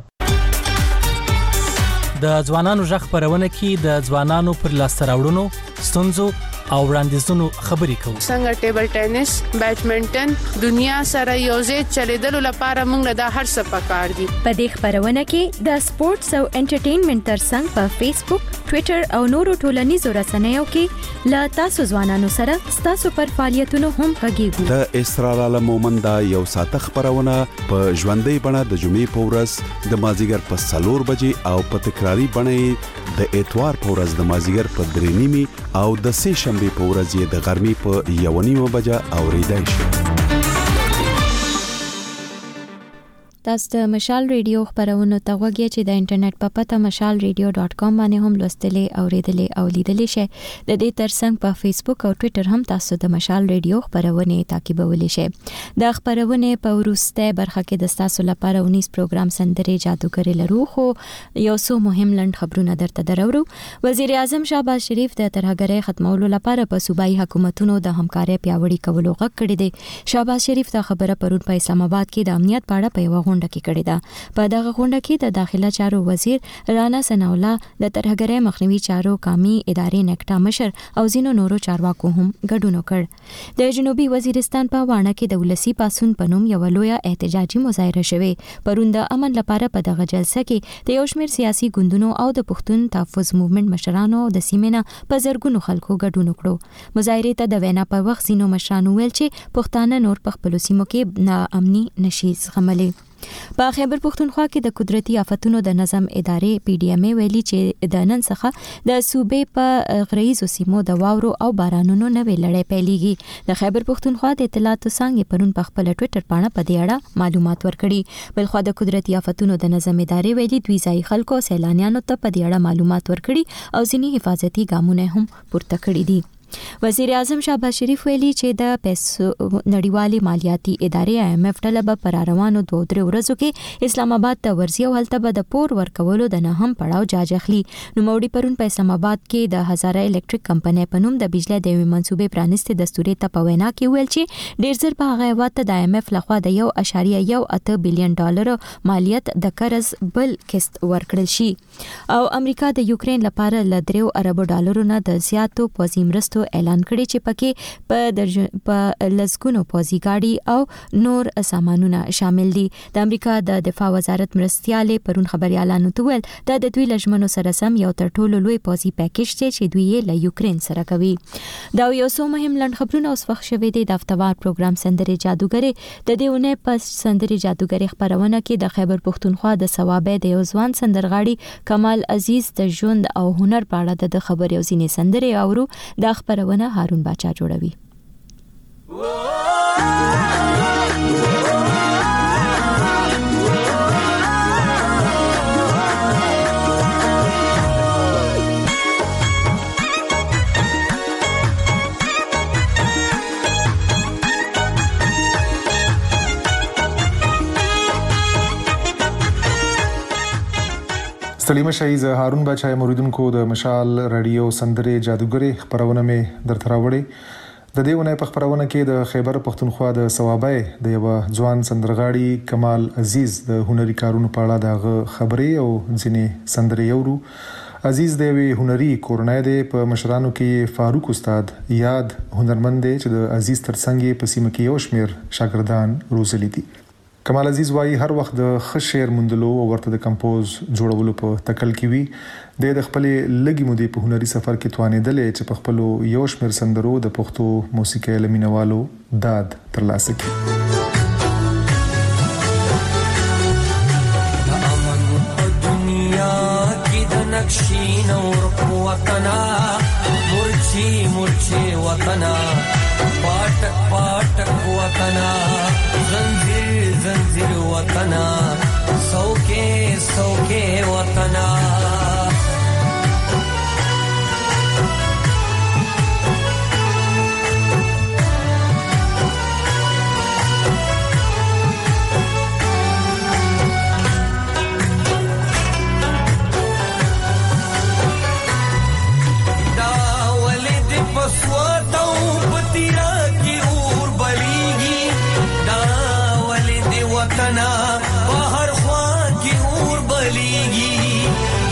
د ځوانانو ژغ خبرونه کې د ځوانانو پر لاسته راوړنو ستونزو او وړاندیزونو خبرې کوو. څنګه ټیبل ټینس، بیډمنټن دنیا سره یوځای چلیدلو لپاره موږ د هر څه پکار دي. په دې خبرونه کې د سپورتس او انټرټینمنټ ترڅنګ په فیسبوک، ټوئیټر او نورو ټولنیزو رسنیو کې لا تاسو ځوانانو سره تاسو پر فعالیتونو هم غږیږو. د اسرار عالم مومند یو ساعت خبرونه په ژوندۍ بڼه د جمعې په ورځ د مازیګر په 4 بجې او په تکراری بڼه د اتوار په ورځ د مازیګر په 3:30 او د سه شنبه په ورځ یې د غرمې په 1:30 بجې اوریدای شي. تاسو د مشال ریډیو خبرونه ته وګورئ چې د انټرنیټ په پته mashalradio.com باندې هم لوستلې او ریډلې او لیدلې شئ. د دې ترڅنګ په فیسبوک او ټوئیټر هم تاسو د مشال ریډیو خبرونه تعقیبولی شئ. د خبرونه په وروسته برخه کې د تاسو لپاره 19 پروګرام سندري جادوګر لرو خو یو څو مهم لند خبرونه درته درورو. وزیر اعظم شهباز شریف د ترهګرۍ ختمولو لپاره په صوبایي حکومتونو د همکارۍ پیاوړي کولو غږ کړی دی. شهباز شریف د خبره پرون په اسلام آباد کې د امنیت په اړه په یو غونډه کې کړې ده. په دغه غونډه کې د داخله چارو وزیر رانا ثناء الله، د ترهګرۍ مخنیوي چارو قومي ادارې نکټا مشر او ځینو نورو چارواکو هم ګډون وکړ. د جنوبي وزیرستان په وانه کې د ولسی پاسون په نوم یو لوی احتجاجي مظاهره شوه. پرون د امن لپاره په دغه جلسه کې د یو شمېر سیاسي ګوندونو او د پښتون تحفظ موومېنټ مشرانو د سیمې نه په زرګونو خلکو ګډون وکړو. مظاهره ته د وینا په وخت ځینو مشرانو ویل چې پښتانه نور په خپل سیمو کې ناامني نشي زغملی. په خیبر پختونخوا کې د قدرتي آفتونو د نظم ادارې پی ډی ایم ویلي چې د نن څخه د صوبې په غریزو سیمو د واورو او بارانونو نوې لړۍ پیلېږي. د خیبر پختونخوا د اطلاعاتو څنګه پرون په خپل ټوئیټر باندې په دې اړه معلومات ورکړي. بلخو د قدرتي آفتونو د نظم ادارې ویلي دوی ځای خلکو سیلانیانو ته په دې اړه معلومات ورکړي او ځینی حفاظتي ګامونه هم پورته کړي دي. وزیر اعظم شهباز شریف ویلي چې د پیسو نړیوالې مالیاتي ادارې IMF طلب پر روانو 2-3 ورځو کې اسلام آباد ته ورځي او هلته به د پور ورکولو د نه هم پړاو جاج اخلي. نو موړي پرون په اسلام آباد کې د هزاره الیکټریک کمپنۍ په نوم د بجلی د منصوبې پرانستې دستوري ته په وینا کې ویل چې ډیر زر په هغه وخت د IMF لخوا د 1.18 بلین ډالر مالیت د قرض بل قسط ورکړل شي او امریکا د یوکرين لپاره ل 3 ارب ډالرو نه د زیاتو پوځي مرستو اعلان کړی چې پکې په لسګونو پوځي ګاډي او نور سامانونه شامل دي. د امریکا د دفاع وزارت مرستياله پرون خبريالانو ته ویل د دوی لجمنو سره سم یو تر ټولو لوی پوځي پیکیج دی چې دوی یې له یوکرين سره کوي. دا یو څو مهم لند خبرونه اوس وخت شوي دي. د هفتوار پروګرام سندري جادوګر د دېونه په سندري جادوګر خبرونه کې د خیبر پختونخوا د ثوابه د یو ځوان سندرغاړي کمال عزیز د ژوند او هنر په اړه د خبري او ځینې سندري اورو. د خبرونه هارون باچا جوړوي. ستړي مشي ز هارون باچا موریدونکو د مشال رادیو سندري جادوګری خبرونه مې درته راوړي. د دېونه په خبرونه کې د خیبر پختونخوا د ثوابه د یو ځوان سندرغاړي کمال عزیز د هنري کارونو په اړه د خبرې او ځینې سندري اورو. عزیز د وی هنري کورنۍ د په مشرانو کې فاروق استاد یاد هنرمند دی چې د عزیز ترڅنګ په سیمه کې یو شمیر شاګردان روزلي دي. کمال عزیز وايي هر وخت د خشیر مندلو او ورته د کمپوز جوړولو په تکل کې وي. د خپل لګي مودې په هنري سفر کې توانېدل چې په خپل یو شمیر سندرو د پښتو موسیقي لمینوالو داد ترلاسه کړي. نقشین اور وطنا مرچی مرچی وطنا پاٹک پاٹک وطنا زنجیر زنجیر وطنا سوکے سوکے وطنا وطنا بہر خواہ کی اور بلیگی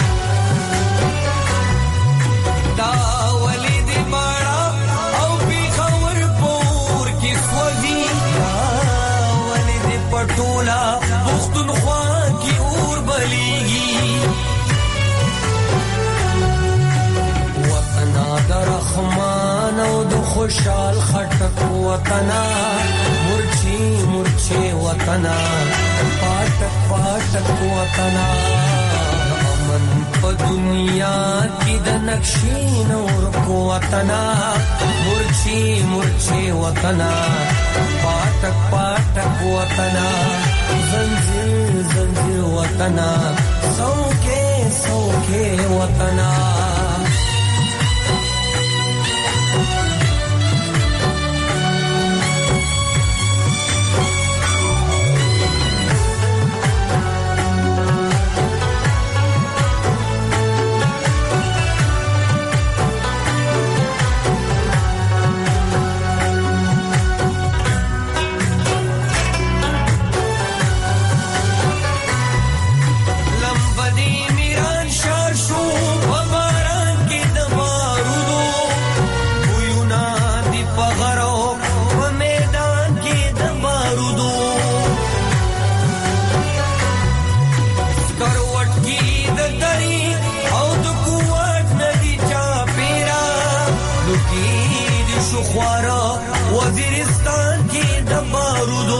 دا ولید بڑا او بھی خور پور کی سوزی دا ولید پٹولا پختونخوا کی اور بلیگی وطنا دا رحمان او دا خوشحال خٹک وطنا مرچی مرچی وطنا پاٹک پاٹک وطنا امن په دنیا کې د نقشین اور वतना मुर्छी मुर्छी वतना पाटक पाटक वतना जंजीर जंजीर वतना सौखे सौखे वतना वजीरिस्तान की दबारूदो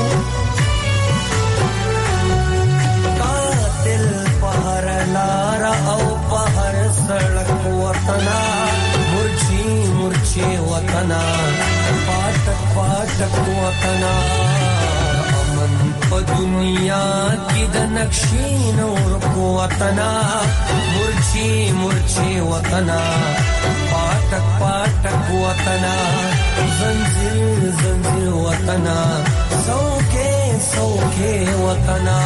कातिल पहर लारा औ पहर सड़क वतना मुर्छी मुर्छी वतना पाटक पाटक वतना अमन प दुनिया की दनक्शी नूर को वतना मुर्छी मुर्छी वतना पाटक पाटक वतना जंजीर जंजीर वतना सौखे सौखे वतना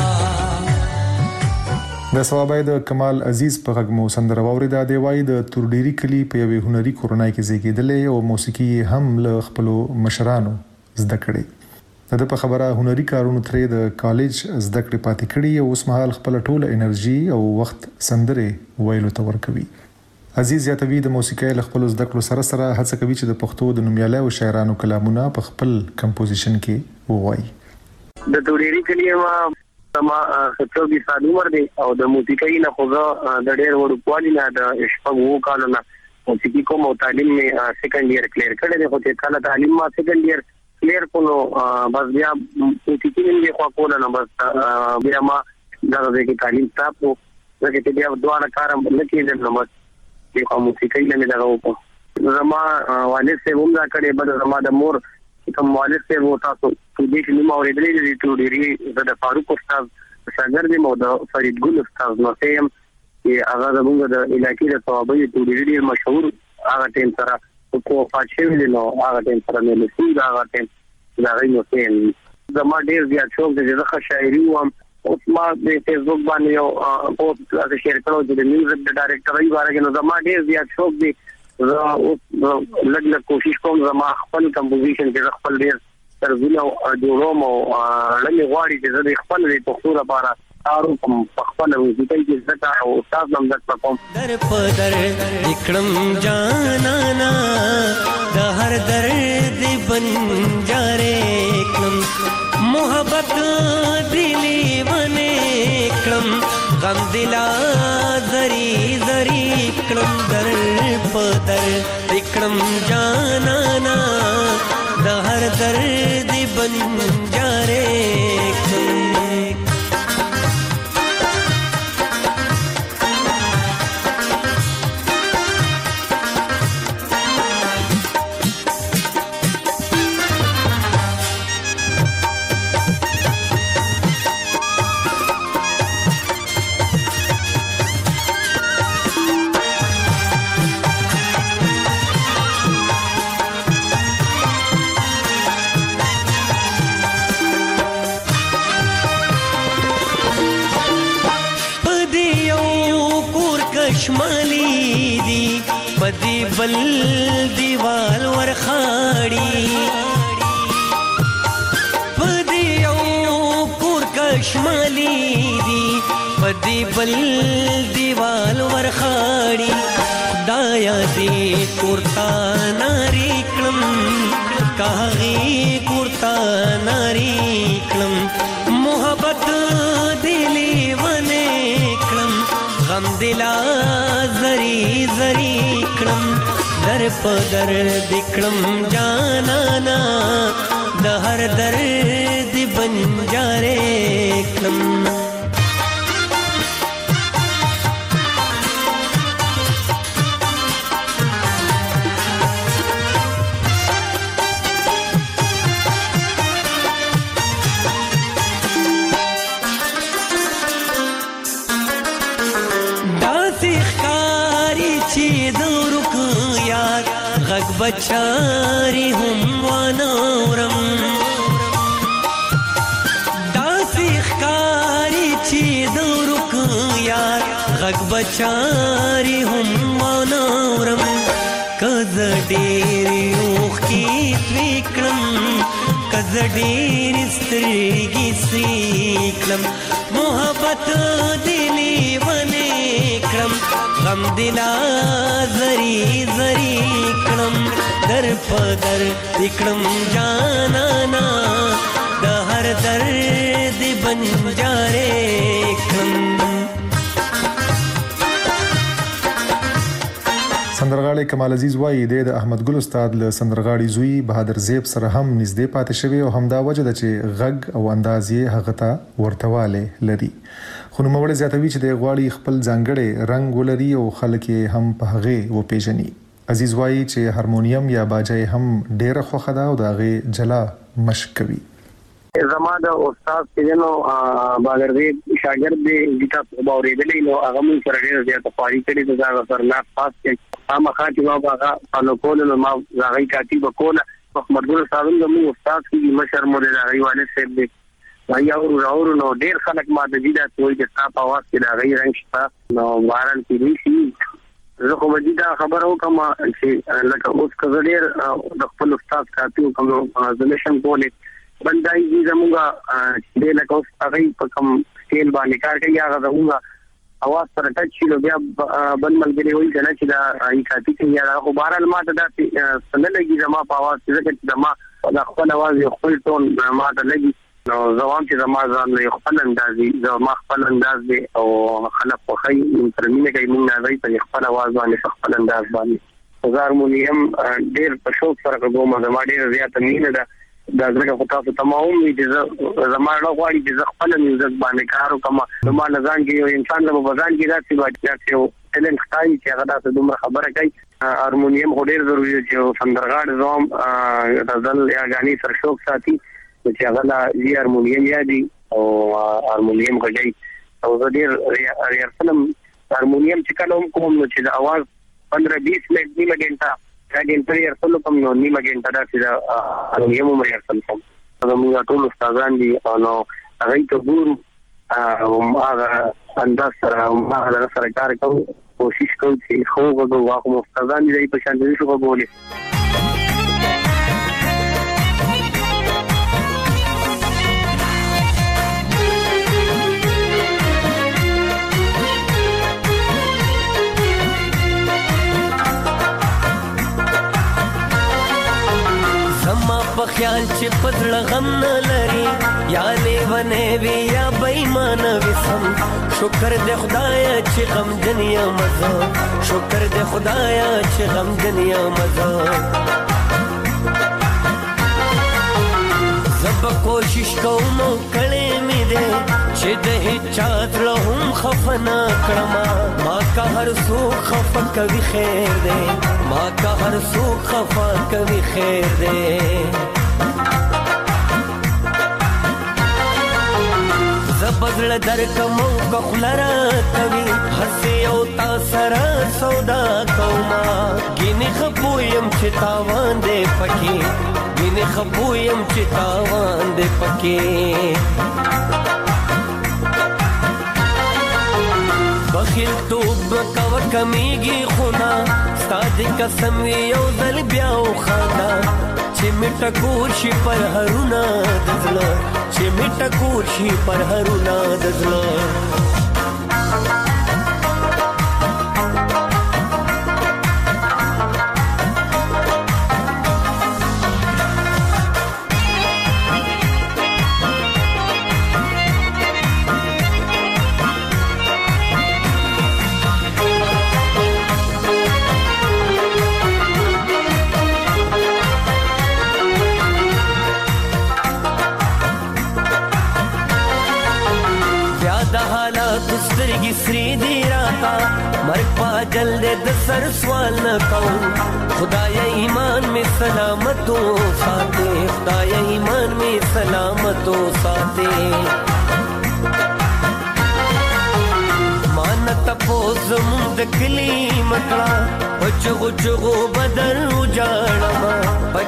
د ثوابای د کمال عزیز په غږمو سندره واوریده دی وای د تورډيري کلی په یوې هنري کورنۍ کې زیږیدلې او موسیقي هم له خپل مشرانو زده کړې د په خبره هنري کارونو ترې د کالج زده کړې پاتې کړې او اوس مهال خپل ټوله انرژي او وخت سندره ویلو ته ورکوي عزیز یاتوی د موسیقۍ له خپل زده کړو سره سره هڅه کوي چې د پښتو د نومیالیو شاعرانو کلامونه په خپل کمپوزیشن کې ووایي د تورډيري کلی ما سما 24 سال عمر دی او د موسیقۍ نه خو د ډېر وړو کوالي نه د شپږو کالو نه موسیقي کوم او تعلیم می سیکنډ ایئر کلیر کړی دی خو چې کله تعلیم ما سیکنډ ایئر کلیر کولو بس بیا موسیقي نه خو کول نه بس بیا ما دا د تعلیم تاسو چې بیا دوه کارم نه کېدل نو د موسیقۍ نه دا وکړو زما والد سے هم دا کړي بل زما د مور کوم والد سے وو تاسو په دې کې نو اوریدلې دي تورډيري د فاروق استاد شاګرد مو د فرید ګل استاد نو سیم چې هغه زموږ د علاقې د توابې تورډيري مشهور هغه ټیم سره کو فاچې نو هغه ټیم سره مې لسی هغه ټیم دا غي نو سیم زما ډیر زیات شوق دي چې د شاعري وم اوس ما د فیسبوک باندې یو پوسټ شیر کړو چې د میوزیک د ډایرکټرۍ باره کې نو زما ډیر زیات شوق دی زه لږ کوشش کوم زما خپل کمپوزیشن کې خپل ډیر ترځونه جوړوم او لږ غواړي چې زه خپل د پښتو لپاره کارو کوم خپل موسیقۍ کې زده او استاد نام زده کوم در په در وکړم جانانا د هر درد بنجارې کړم محبت دلی ونه کړم غم دلا زری زری کړم در په در وکړم جانانا د هر درد بنجارې کړم شمالي دي پدی بل دیوال ورخاړي پدی او کور کشمالي دي پدی بل دیوال ورخاړي دایا دي کورتا ناری کلم کاغي کورتا ناری کلم محبت دلی ونه کلم غم دلا زری زری کړم در په در دکړم جانانا د هر درد بنجارې کړم غږ بچاري هم وانورم داسې ښکاري چې د ورک یار غږ بچاري هم وانورم که زه ډېرې اوښکې توی کړم که زه ډېرې سترګې سرې کړم محبت دې لیونی کړم غم دې لا زرې زرې کړم در په در دې کړم جانانا د هر درد بنجارې کړم. سندرغاړی کمال عزیز وایي د احمد ګل استاد له سندرغاړي زوی بهادر زیب سره هم نږدې پاتې شوی او همدا وجه ده چې غږ او انداز یې هغه ته ورتواله لري. خو نوموړی زیاتوي چې د غواړي خپل ځانګړی رنګ ولري او خلک هم په هغه وپیژني. عزیز وایي چې هارمونیم یا باجه هم ډیره خوښه ده او د هغه جلا مشق کوي. زما د استاد سينو بهادر زیب شاګرد دی چې باورېدلې نو هغه مون سره ډېر زیات فاري کړی د ځای پر لا پاس کې ما خاطر ما هغه فالو کول نو ما هغه کاتب کوله محمد ګل صاحب نو استاد کی مشر مودې هغه والد صاحب دی وایي او نو ډېر خلک ما د دې د توي د تاسو په واس کې د هغه رنګ شته نو وارن کې دي زه خو مجیدا خبر او کما چې لکه اوس کزړیر د خپل استاد کاتب کوم زلشن بوله بندای دې زموږه د لکه اوس هغه په کوم سکیل باندې کار کوي هغه زموږه اواز سره ټچ شي بیا بل ملګری وایي چې دا ای کاتب کې یا خو بهرال ما ته دا څنګه لګي زما په اواز چې زما د خپل اواز یو خپل ټون ما ته لګي نو زوام چې زما ځان یو خپل اندازي زما خپل انداز دی او خلک خو خي ترمینه کوي موږ نه وایي په خپل اواز باندې خپل انداز باندې هارمونیم ډېر په شوق سره کوم زما ډېر زیات مینه ده دا ځکه خو تاسو تمام دي زما نه غواړي چې خپل میوزیک باندې کار وکم نو ما لزان کې یو انسان له بازار کې راځي چې یو ټیلنټ ښکاري چې هغه تاسو دومره خبره کوي هارمونیم هډیر ضروري چې سندرغاړ زوم غزل یا غاني سره شوق ساتي چې هغه لا هارمونیم یادي او هارمونیم غږی او ډیر ریاض هارمونیم چې کلم کوم نو چې د आवाज 15-20 منټ نیمه غنټه راګین پر ارسل کوم نو نیمه غنټه دا چې هارمونیم مې ارسل کوم موږ ټول استادان دي نو هغه ته ګورو هغه انداز سره هغه سره کار کوو کوشش کوو چې خو وګورو واقعا استادان دي په شان دي شو وګوري. په خیال چې پزړه غم نه لري یا لیونه وی یا بېمانه وسم شکر دې خدایا چې غم دنیا مزه شکر دې خدایا چې غم دنیا مزه زب کوشش کوم کړې مې دې چې د هیڅ له هم خفنا کړم ما کا هر سو خفا کوي خیر دې ما کا هر سو خفا کوي خیر دې زبزل در کمو کخلرا کوي هسي او تا سره سودا کوما ګینه خپویم چې تاوان دې پکې ګینه خپویم چې تاوان دې پکې بخیل توب کور کمیږي خونا ستاد قسم یو ځل بیا وخانا چې میټ کور شي پر هرونا دزلا چې میټ کور شي پر هرونا دزلا سترګې سری دی راتا مرګ پاجل دې د سر سوال نه کوم خدای ایمان می سلامتو ساته خدای ایمان می سلامتو ساته مان تپوز مونږ کلی مکړه پچغو چغو بدر وجا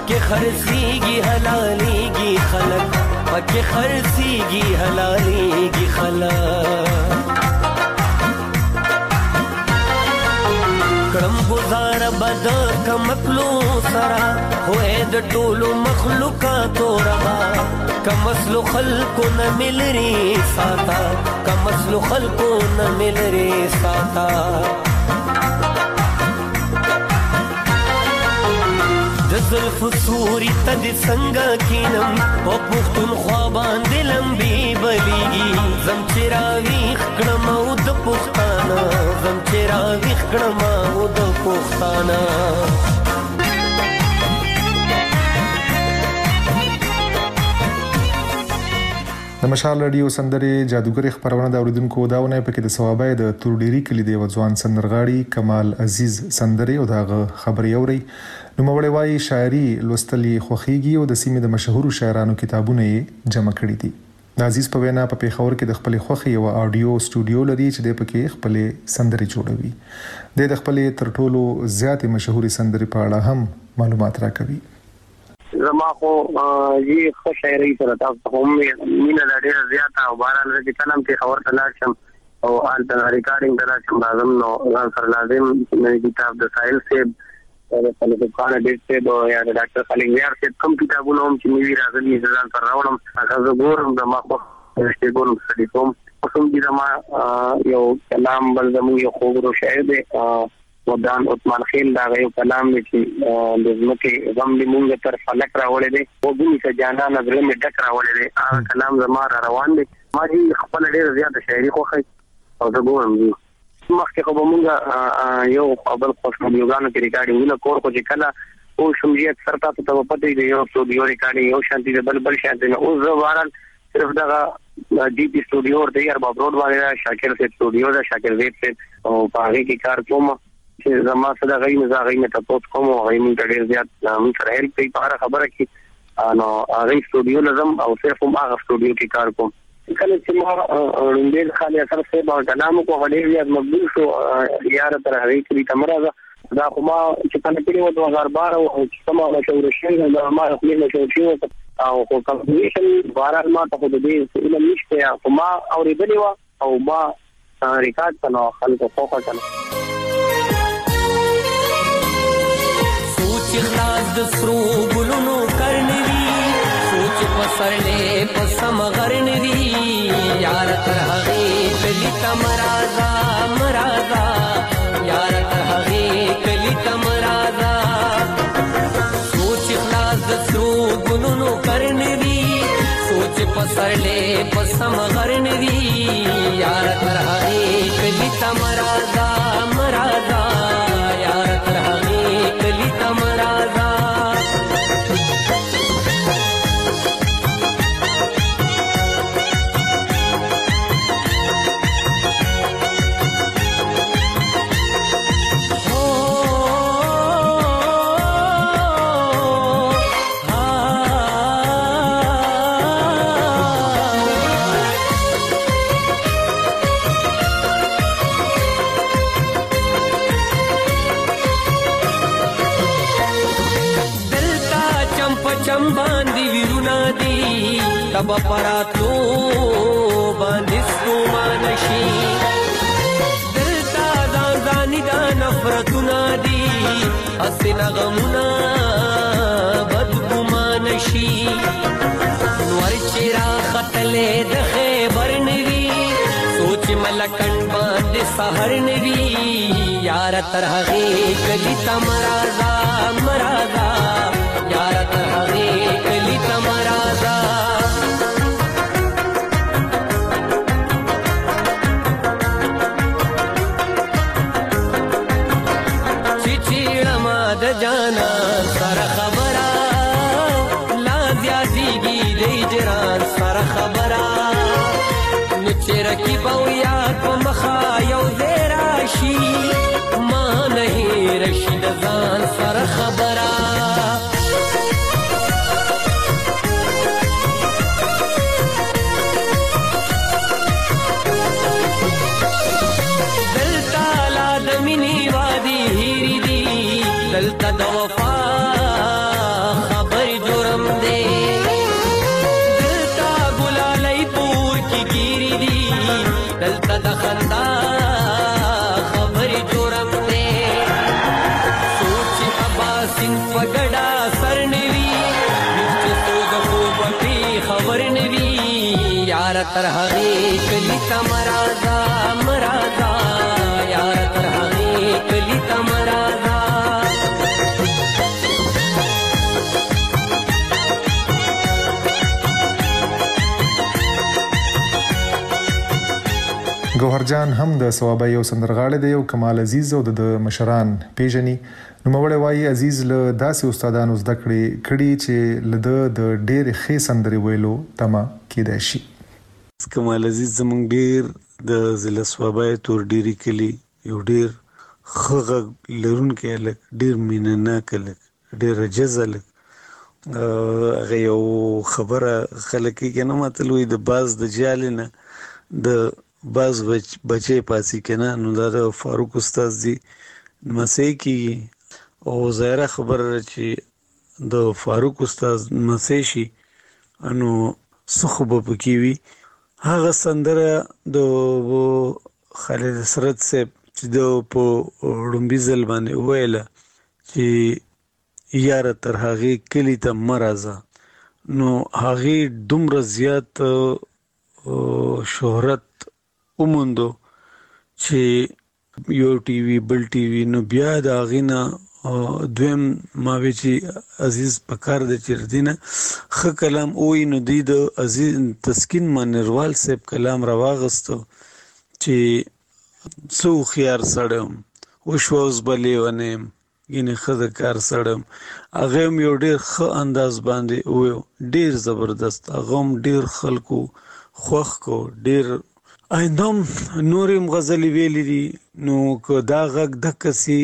پکې خرسيږي حلاليږي خلک پکې خرسيږي حلاليږي خلک کړم گزار بد کمکلو سرا ہوئے د ټولو مخلوقاتو ربا کمسلو خلقو نه ملري ساتا کمسلو خلقو نه ملري ساتا د زلف سوري تد څنګه کینم په پختون خوا باندې لمبي بلیږي زم چراوي کړم او د پښتانه زم چراوي کړم او د پښتانه د مشال رادیو سندره جادوګر خبرونه د اوریدونکو داونه پکې د ثوابای د تورډيري کلی دی وځوان سندرغاړي کمال عزیز سندره او دغه خبري اوري نو موړې وايي شاعري لوستلې خوخيږي او د سیمې د مشهورو شاعرانو کتابونه جمع کړي دي د عزیز په وینا په پیښور کې د خپل خوخي او اډیو سټوډیو لري چې د پکې خپل سندري جوړوي د خپل ترټولو زیاتې مشهوري سندري په اړه هم معلومات راکوي زما خو یي خو شاعري سره تاسو هم مینه ډېر زیاته او باران راځي کلم کې خبر تلل شم او ان د ریکارډینګ دراشم لازم نو سره لازم مې کتاب د سایل سیب او په لږه ډېر څه د یا د ډاکټر خلیل یار څه کوم کتابونه هم چې مې راغلي ځان سره راوړم هغه زه ګورم زما خو چې ګورم ستې کوم کوم چې زما یو کلام بل زموږ یو خوږ شاعر دی ودان عثمان خیل دا یو کلام دی چې د زمکه غم دې مونږ تر فلک راوړې دی او ګونی ته جانا نظر مې ډک راوړې دی هغه کلام زما را روان دی ما دې خپل ډېر زیات شاعري خوښي او زه ګورم مخکې خو مونږ یو خپل خوشمنیوګانو کې ریکارډینګونه کور خو چې کله او شمجیت سره تاسو ته پته دی یو سټوډیو ریکارډینګ یو شانتي بل شانتي نه او زه وارن صرف دا ډي پی سټوډیو ورته یار بابروډ باندې شاکر سے سټوډیو دا شاکر زید سے او پاره کې کار کوم چې زما سره غي مزاغې ته تاسو کوم غي مونږ ډېر زیات مونږ سره هیلپ کوي په خبره کې نو هغه سټوډیو لازم او صرف هغه سټوډیو کې کار کوم کله چې ما وړاندې خالي اثر څه به کلام کو غړي یا مقبول شو یار تر هغه کې تمرازه دا کومه چې کله کې و 2012 او چې سما مشهور شي دا ما خپل مشهور شي او کمپیوټر باران ما ته د دې علم نشته او ما اوریدلی و او ما ریکارډ کړو خلکو فوکس کړو سوچ خلاص د سرو ګلونو کرنوي سوچ پسرلې پسم غرنوي یار تر هغه کلی تمرازا مرازا یار تر هغه کلی تمرازا سوچ خلاص د سرو ګلونو کرنوي سوچ پسرلې پسم غرنوي یار تر هغه کلی تمرازا مرازا یار تر هغه کلی تمرازا تب پراتلو باندې ستومانشي دلتا ځانځاني دا نفرتونه دي اسنه غمونه بدګمانشي نور چیرې خطلې د خیبر نوي سوچ ملکن باندې سحر نوي یار تر هغه کلی تمرازا مرازا یار تر هغه کلی تمرازا جانا سره خبره لا زیاتیږي د جران سره خبره نچر کی بو یاد په مخا یو زیراشي ما نه رشید ځان سره خبره دلتا لا دمنی وادي هیری دلتا د وفا دین پګړا سر نوي چې تو د خوب په خبر نوي یار تر هغه کلی تمرادا مرادا یار تر هغه کلی تمرادا ګوهرجان هم د ثوابه یو سندرغاړی دی او کمال عزیز او د مشران پیژني نوموړی وایي عزیز له داسې استادانو زده کړي چې له د ډېرې ښې سندرې ویلو تمه کېدای شي. کمال عزیز زمونږ ډېر د ضلع ثوابه تور ډېرې کلي یو ډېر ښه غږ لرونکی هلک ډېر مینهناک هلک ډېر عجز هلک هغه یو خبره خلک یې که نه متل وایي د باز د جالې نه د باز بچی پاسي کنه نو دا د فاروق استاد دی مسې کی او ظاهره خبره چې د فاروق استاد مسې شي انو سخب پکې وی هغه سندره د خالد سرت صاحب چې د په ړومبي ځل باندې ویله چې یار تر هغه کلی ته مرزه نو هغه دومره زیات شهرت وموندو چې یو ټي وي بل ټي وي نو بیا د اغینا دویم ماوي چې عزیز پکار د چردینه خ کلام اوې نو دی د عزیز تسکین منروال صاحب کلام رواغستو چې سو خيار سړم وشوز بلې ونیم ینه خزه کار سړم هغه یو ډیر ښه انداز باندې و ډیر زبردست هغه ډیر خلکو خوخ کو ډیر ایندم نورم غزلی ویلې دي نو که دا غږ د کسي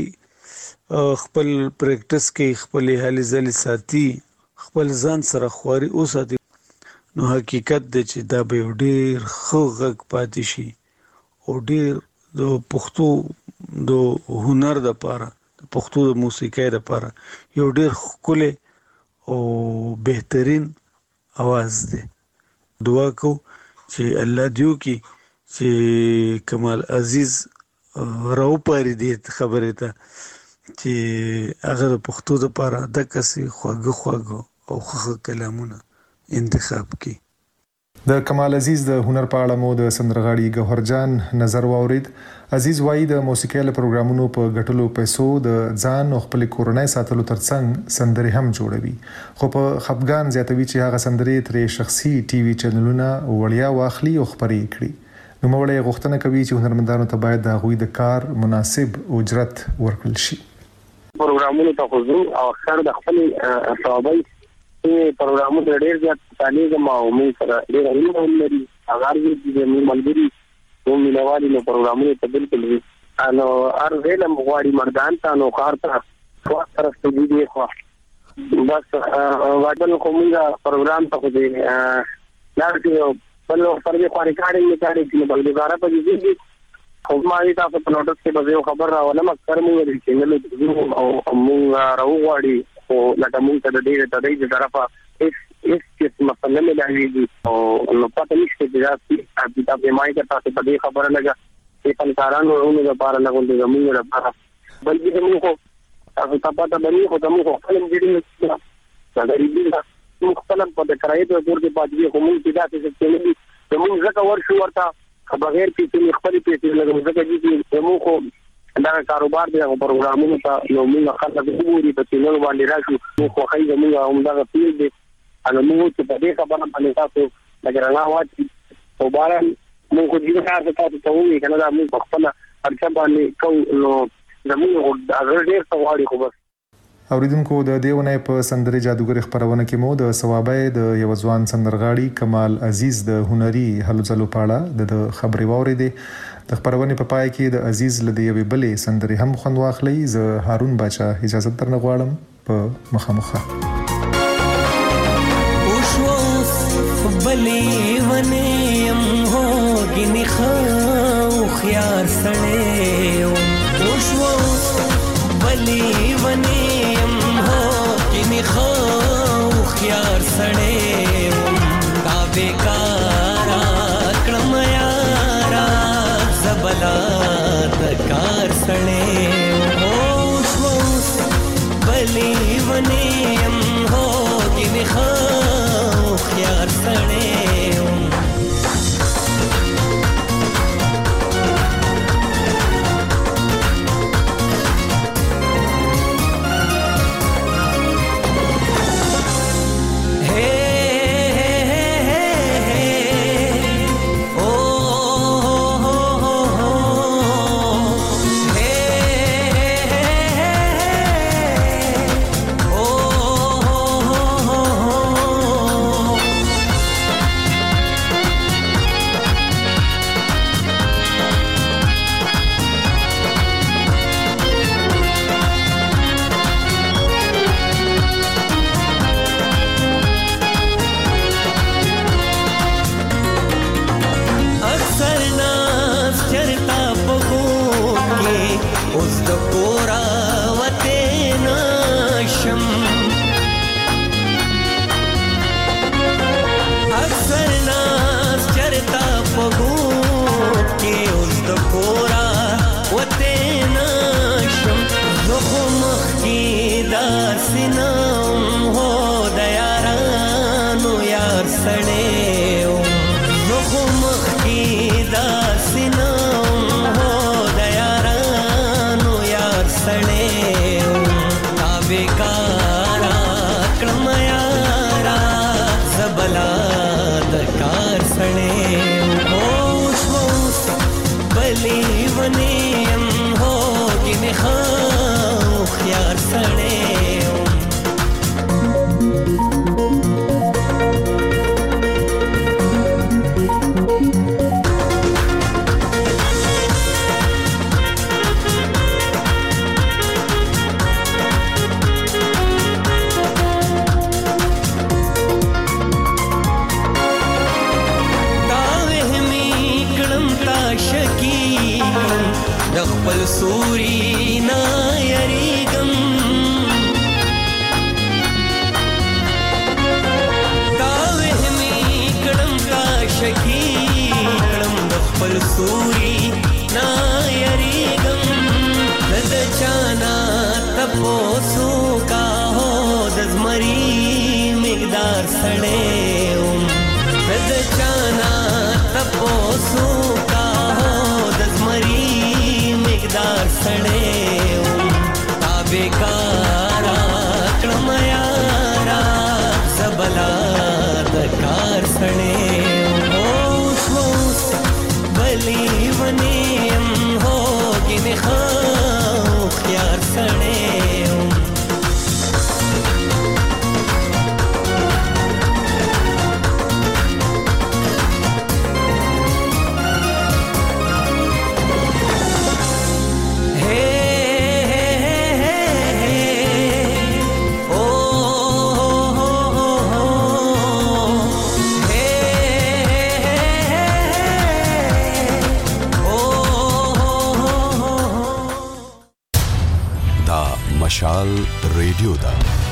خپل پریکټس کې خپل حالي ځلې ساتي خپل ځان سره خواري اوساتي نو حقیقت د چې دا به ډیر خو غږ پاتې شي او ډیر د پښتو د هنر د پاره د پښتو د موسیقۍ د پاره یو ډیر ښکلی او بهترین आवाज دی. دعا کو چې الله دیو کی چې کمال عزیز راو پاره دې خبره ته چې هغه د پښتو د پاره د کسي خواږه او خخ کلامونه انتخاب کی. د کمال عزیز د هنر په اړه مو د سندرغاړي ګوهرجان نظر واورید. عزیز وایي د موسیقۍ له پروګرامونو په ګټلو پیسو د ځان او خپل کورنۍ ساتلو ترڅنګ سندرې هم جوړوي خو په خپګان زیاتوي چې هغه سندرې ترې شخصي ټي وي چینلونه وړیا واخلي او خبرې کړي. نو موږ غوښتنه کوي چې هنرمندانو ته باید د هغوی د کار مناسب اجرت ورکړل شي. پروګرامونو ته حضور او اکثر د خپل صحابي پروګرامونو ډېر زیات تعلیق ما او موږ سره ډېر علم لري هغه دې موږ ملګری کوم مینوالي نو پروګرامونو ته بالکل نو ار ویل مغواړي مردان ته نو کار ته خاص طرف ته دی خو بس واجبل کومه پروګرام ته دې لارته بل فرض خاري کاړي چې بل ګزاره په دې خو ما دې تاسو په نوټس کې به خبر راولم اکثر موږ دې چینل او موږ راوغواړي او لکه موږ ته د دې طرفه اس مسله نه لایي او نو پته نشته چې تاسو په مای ته تاسو په دې خبره لګا چې فنکارانو ورونو د بار نه غونډه زموږ لپاره بلکې موږ تاسو ته پته باندې خو موږ خپل دې نه دا دې موږ خپل په کرایې ته ورته پاتې کوم چې تاسو څه نه موږ ځکه ورشو ورته بغیر پیسې خپل پیسې لګو ځکه چې موږ دا کاروبار دی او پروګرامونه ته نو موږ خلک وګوري په چینل باندې راشو خو خای زموږ هم دا پیل دی انا موږ چې په دې خبره باندې تاسو لګرنا واچي او باران موږ دې کار ته تاسو وی کنه دا موږ خپل ارچا باندې کو نو زموږ هغه ډېر سوالي خو بس. اوریدونکو د دیونه په سندري جادوګر خبرونه کې مو د ثوابه د یو ځوان سندرغاړي کمال عزیز د هنري هلو ځلو پاړه د خبري واوریدې. د خبرونه په پای کې د عزیز لدی یوې بلې سندري هم خوند واخلي. زه هارون باچا اجازه درنه غواړم په مخامخه بلې ونیم هو ګنې خو خيار سړې وشو بلې ونیم هو ګنې خو خيار سړې دا بیکارا کړم یارا زبلا د کار سړې وشو بلې ونیم هو گینی خو خیار سړیم مشال ریډیو دا